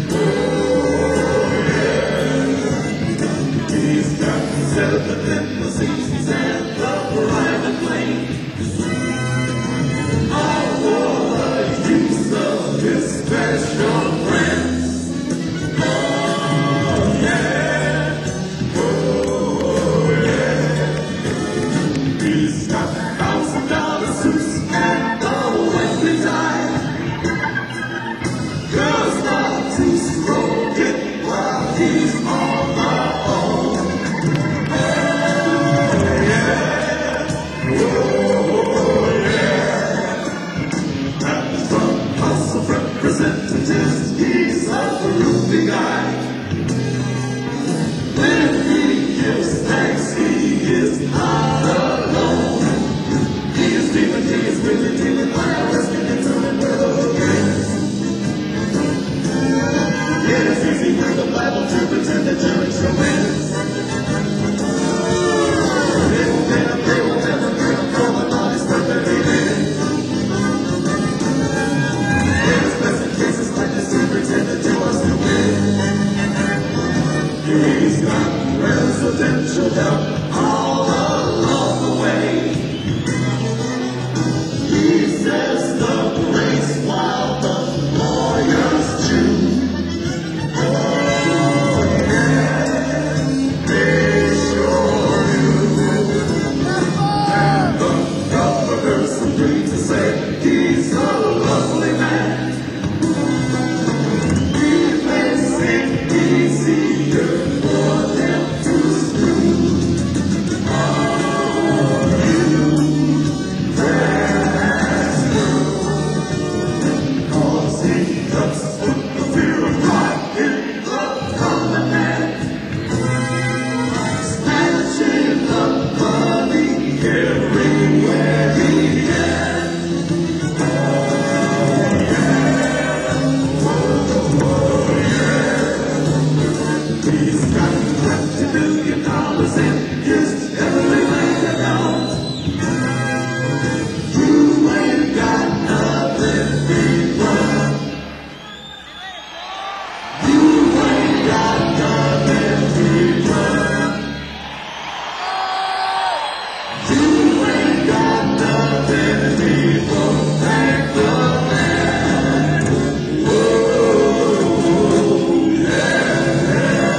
oh yeah. He's got seven limousines and a private plane. All for the use of his special friends. Oh yeah, oh yeah. He's got thousand dollar suits and a white tie. Girls love to stroke it while he's on the phone. Oh yeah, oh yeah. And from House of Representatives, he's a groovy guy. When he gives thanks, he is not alone. He is dealing, he is really dealing, I was getting to the world again. It is easy with the Bible to pretend that you're instruments. If they they will never bring a problem on his perfectly living. It is best in cases like this to pretend that you are stupid. He's got residential help all along the way. He says the grace while the lawyers chew. Oh yeah, they sure do. And the governors agree to say he's a lovely man. He makes it easier for them to screw. Oh, you, that's true. 'Cause he does put the fear of God in the common man. Snatching up money everywhere he can. Oh yeah, oh yeah. He's got twenty million dollars in his every bank account. You ain't got nothing, people. You ain't got nothing, people. You ain't got nothing, people. Thank the man. Whoa, yeah.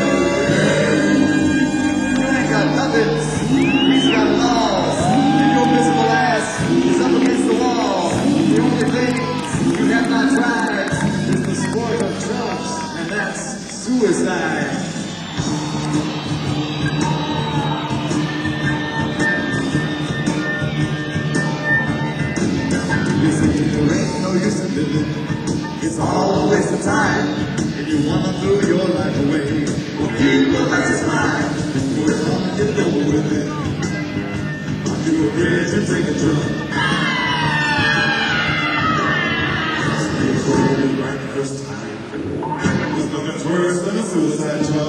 You ain't got nothing. He's got it all. And your miserable ass is up against the wall. The only thing you have not tried is the sport of drugs, and that's suicide. You see, there ain't no use in living. It's all a waste of time. If you wanna throw your life away, well, people, that's his mind. Do it on and get it over with it. Do a bridge and take a drug. Just be afraid right the first time. There's nothing worse than a suicide drug.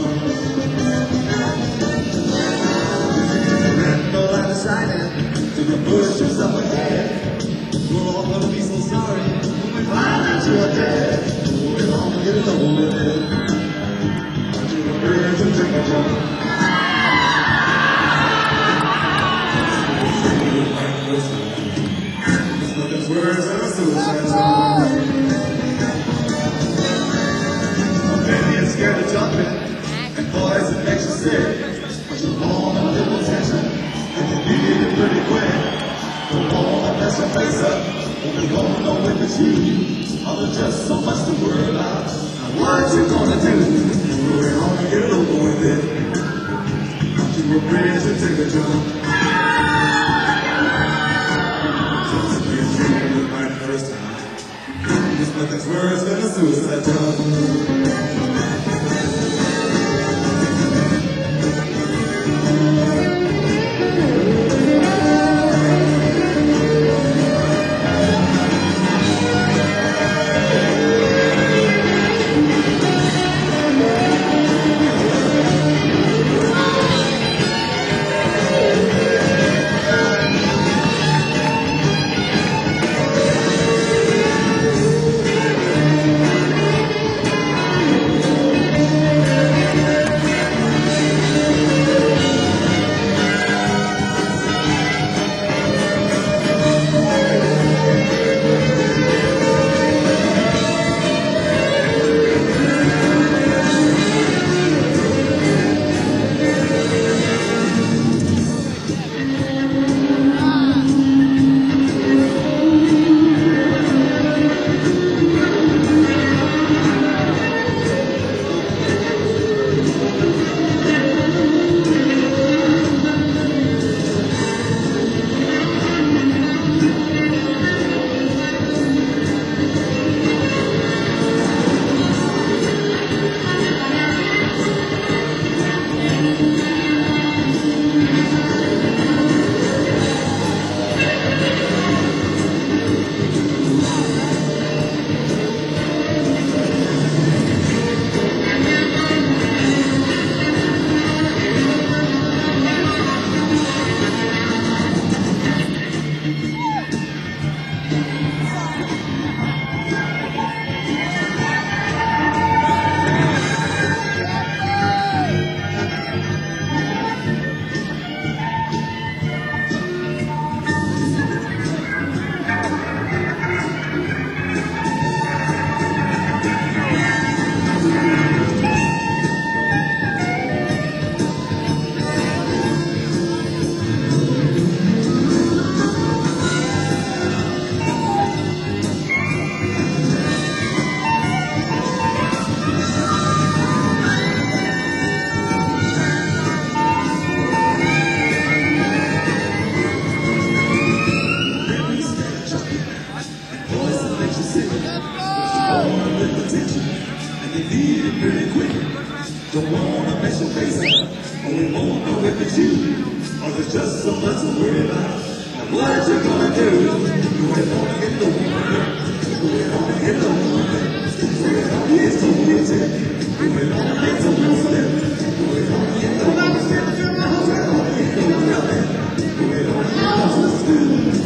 Red no light is shining till the bush is up ahead. We're all gonna be so sorry when we find out you're dead. We're gonna get it over with it. Do a bridge and take a drug. There's nothing worse than a suicide drug. Maybe it's scared of jumping, and boys, it makes you sick. But you're born a little tension, and you need it pretty quick. Don't wanna mess your face up, but we don't know if it's you. Or there's just so much to worry about. Now what you gonna do? We're gonna get it wanna mess your face up. Only won't know if it's you, or there's just so much to worry about. Now what you gonna do? You ain't gonna get the woman. You ain't gonna get the woman. You ain't gonna get the woman. You ain't gonna get the woman. You ain't gonna get the woman. You ain't gonna get the woman. You ain't gonna get the woman.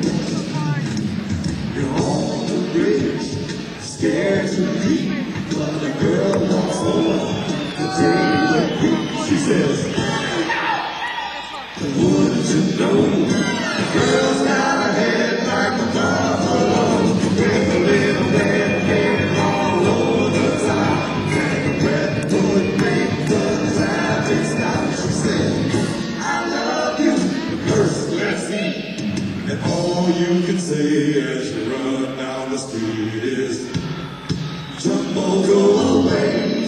You're on the bridge, scared to leave, but the girl walks over to take the creep. She says, wouldn't you know, the girl's got a head like a buffalo, with a little red hair all over the top. Take a breath, would make the traffic stop. She said, I love you, but first let's eat. And all you can say as you run down the street is, Jumbo, go away.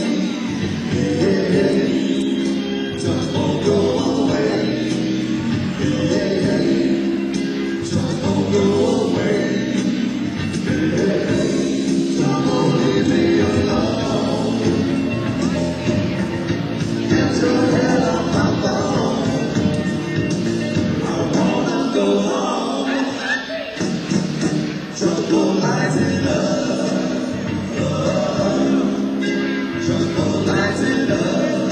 Yeah. Jumbo, go away. Yeah. Jumbo, go away. Yeah. Jumbo, leave me alone. Get your head off my phone. I wanna go home. Jumbo, lights it up. Jumbo, lights it up.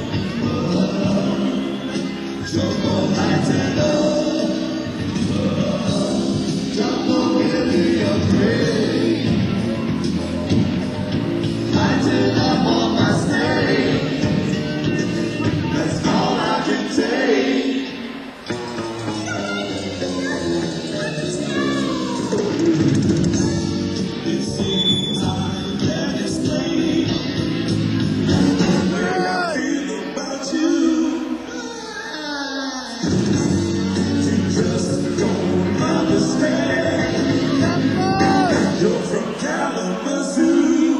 Jumbo, lights it up. Jumbo, give me a break. Lights it up on my stage. That's all I can take. It seems I can't explain the way I feel about you. You just don't understand. You're from Kalamazoo.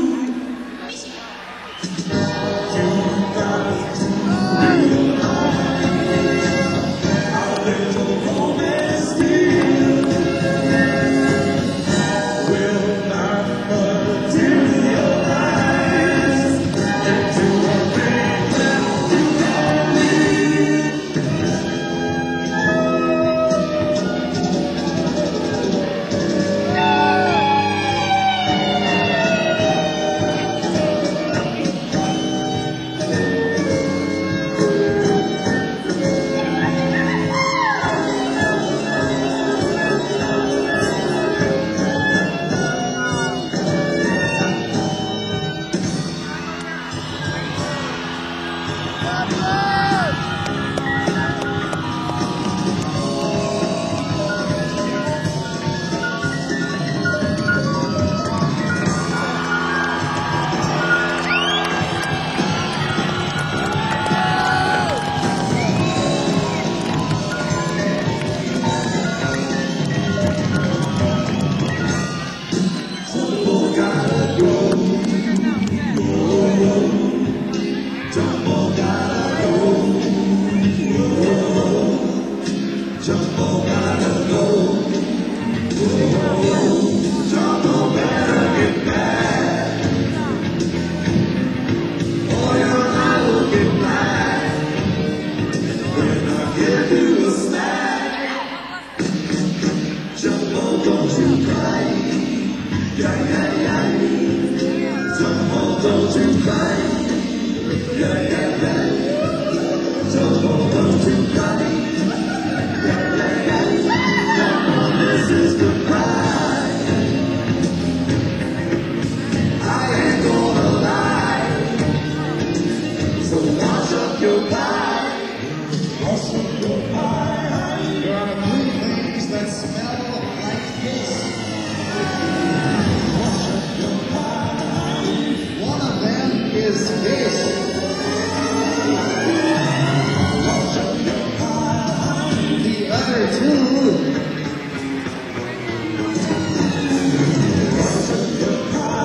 You got to realize how little romance is. Will not materialize into a thing that you call me. Jumbo gotta go. Jumbo gotta go. Jumbo gotta go. Jumbo better get back. Or you're not looking back. When I give you a snack, Jumbo, don't you cry. Yeah, yeah, yeah. Jumbo, don't you cry. Yeah, yeah, yeah. Jumbo, don't you cry. Yeah, yeah, yeah. Jumbo, this is goodbye. I ain't gonna lie. So wash up your pie. Wash up your pie. There are three things that smell like this. One of them is this. The other two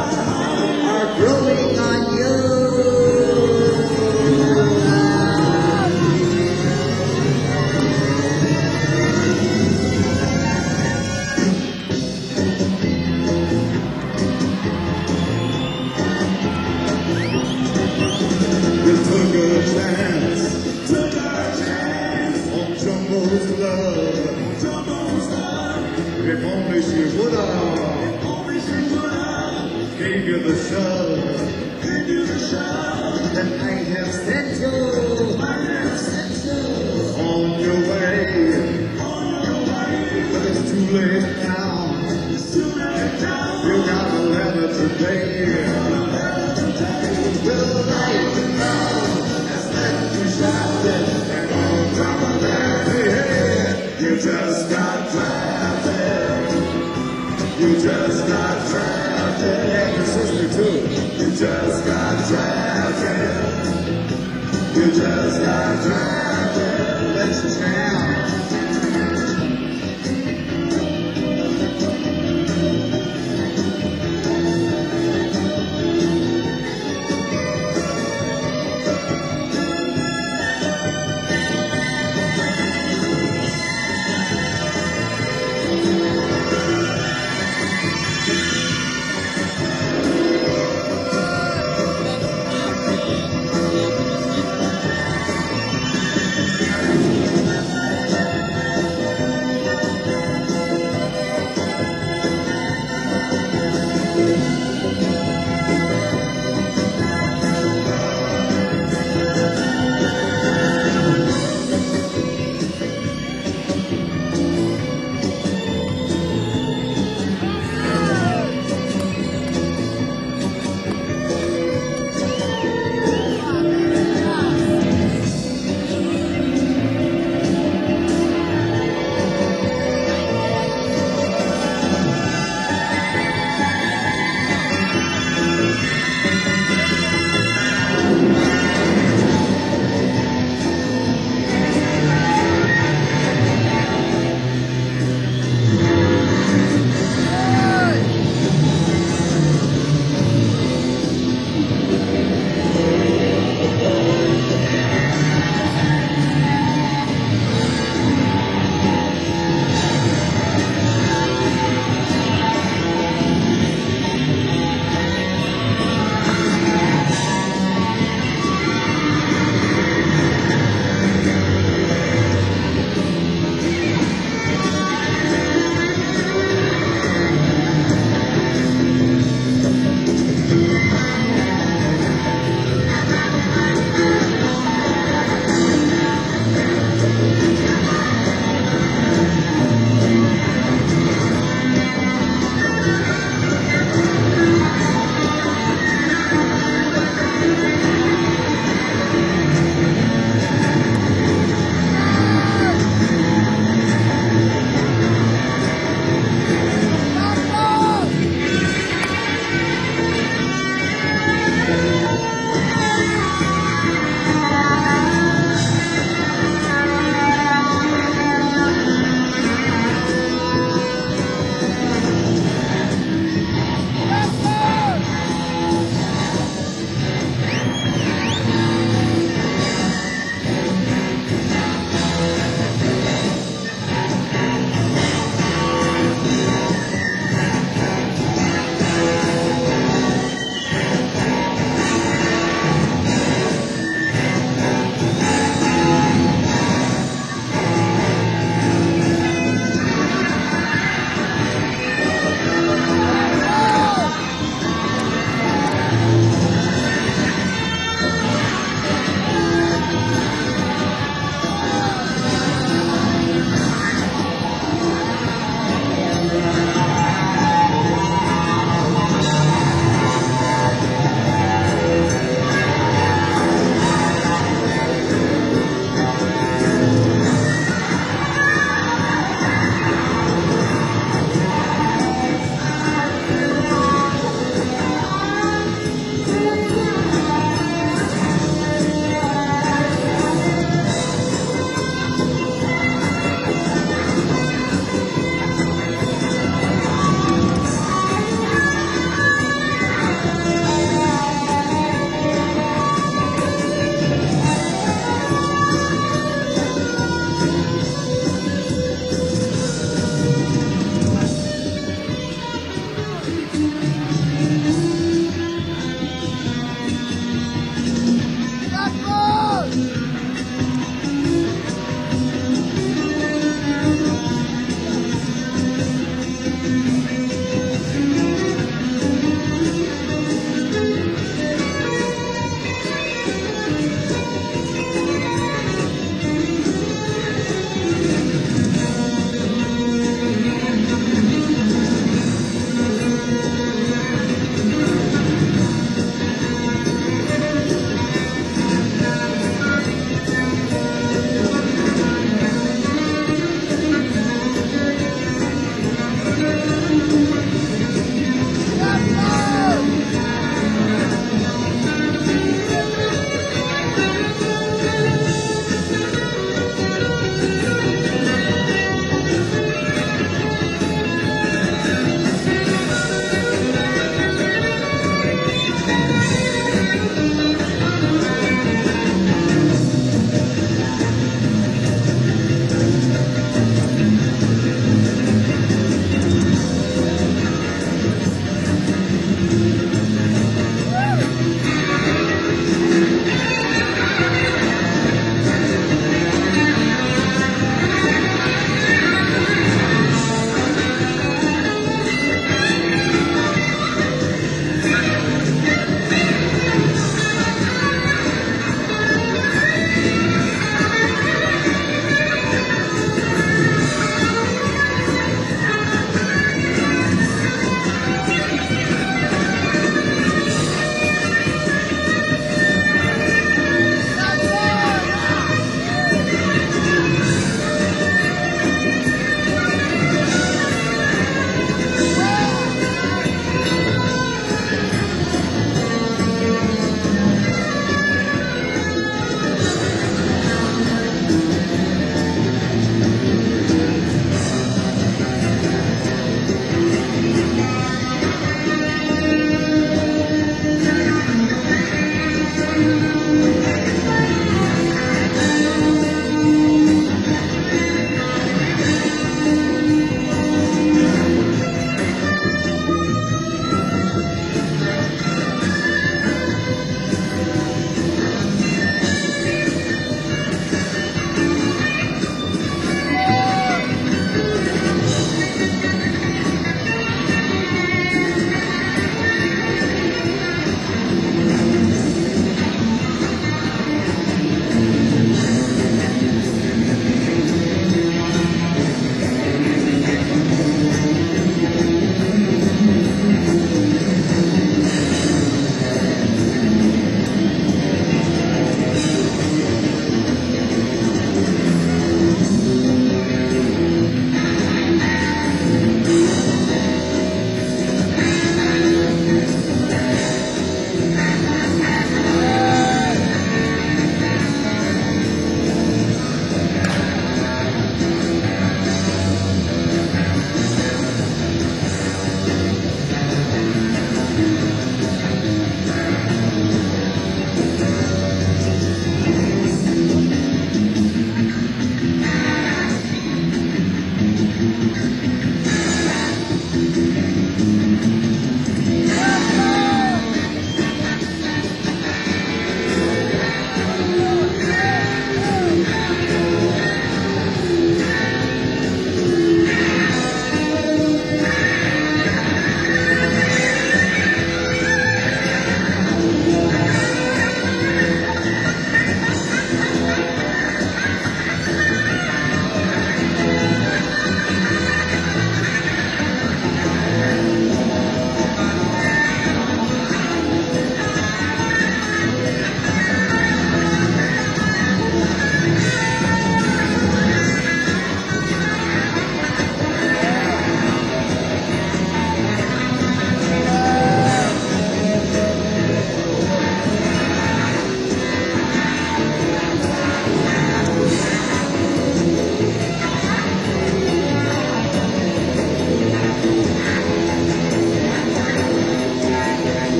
are growing on you. the shove. Into the shove. That I have sent you. I have sent you. On your way. On your way. But it's too late now. It's too late now. You gotta let it today. Well, the light has left you shafted. And on top of that, hey, hey, you just got drafted. You just got drafted. Yeah, your sister too. You just got drafted. You just got drafted. Let's jam.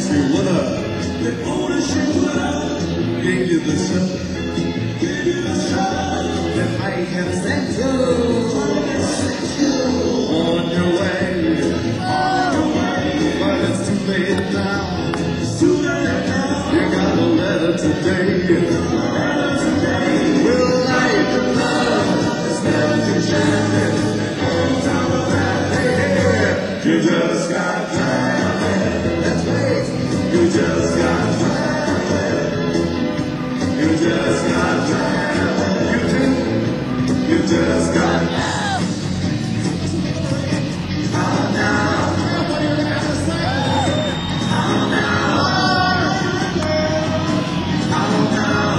asked you what up. They wanna shoot what up. Gave you the shot. Gave you the shot. That might have sent you. Sent you on your way. On your way. But it's too late now. It's too late now. You got a letter today. Letter today. Will light the love. It's never enchanted. On top of that, yeah. You just got drafted. That's right. You just got drafted. You just got drafted. You do. You just got How now? How now? How now?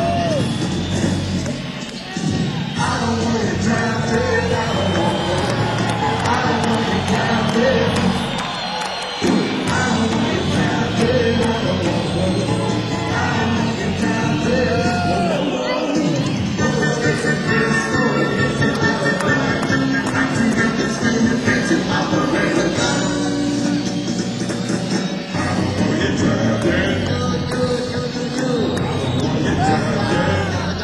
I don't want you drafted. I don't want I don't want you drafted. I don't want you drafted. I don't want I don't want you drafted. Let's fix it this story. I can get this thing to fix it. Operate the gun. I don't want you drafted. I don't want you drafted.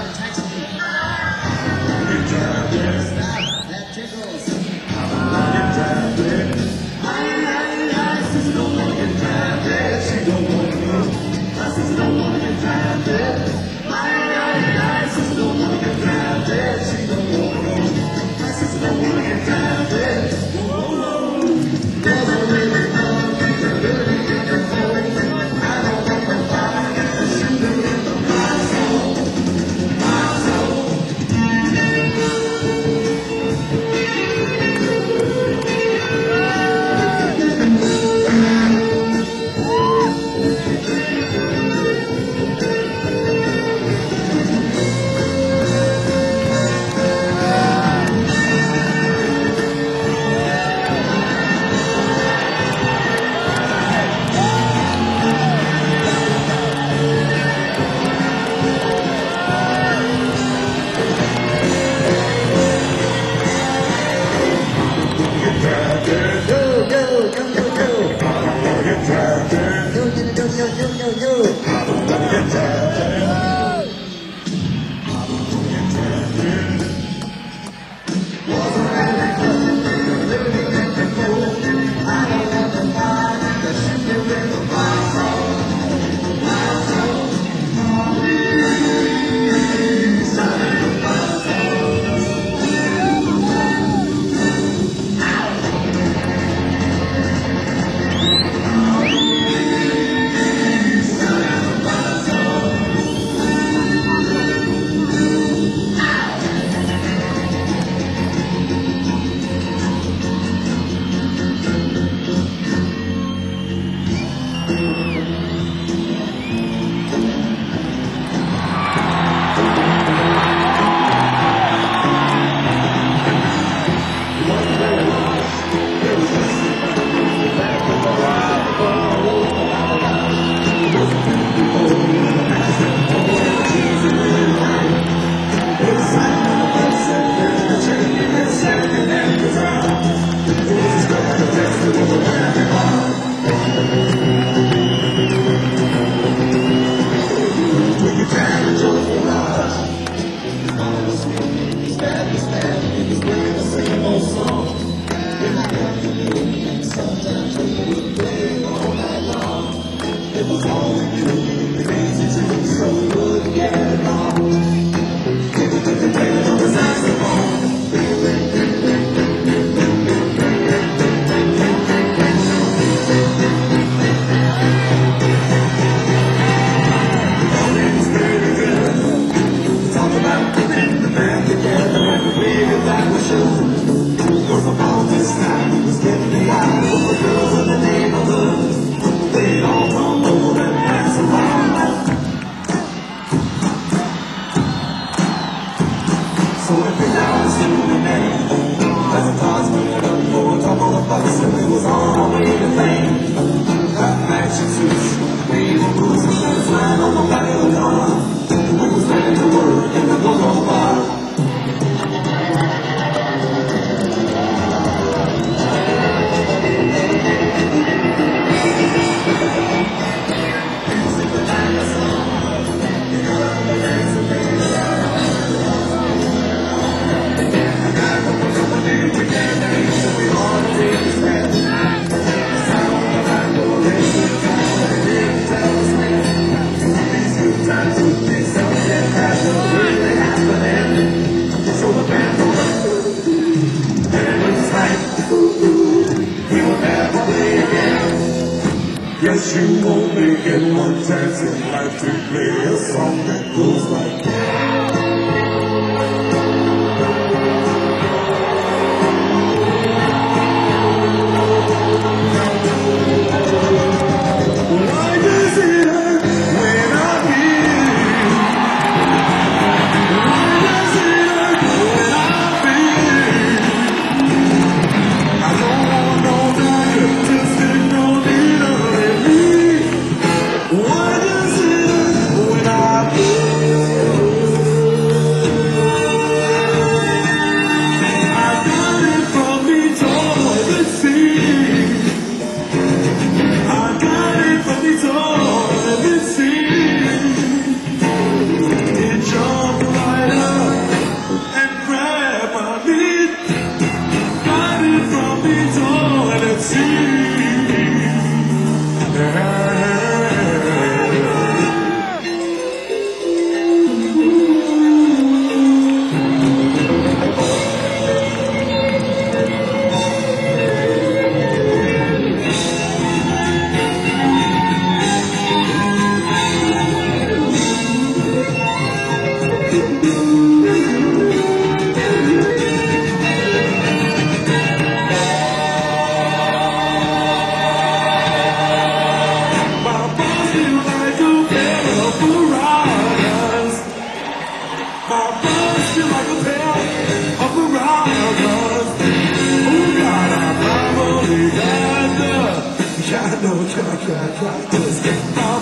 You drafted. That tickles. I don't want you drafted. My license don't want you drafted. She don't want you. License don't want you drafted. My license don't want you drafted. She don't want you. License don't want you drafted. Never really know. Really get the phone. I don't want the fire. The shooter in the my soul. My soul. Yo, yo, yo, yo, yo. Yo, yo, yo, yo, yo, yo, yo. Guess you only get one chance in life to play a song that goes like that. Why does it hurt when I hear? Why does it hurt when I feel? I don't want no doctor, just to know need of me. Why does it hurt when I feel? I got it from the toilet seat. I got it from the toilet seat. It jumped right up and grabbed my knee. Got it from the toilet seat. My boss feel like a pair of piranhas. My boss feel like a pair of piranhas. Oh God, I probably got the, got no, got, got, got this.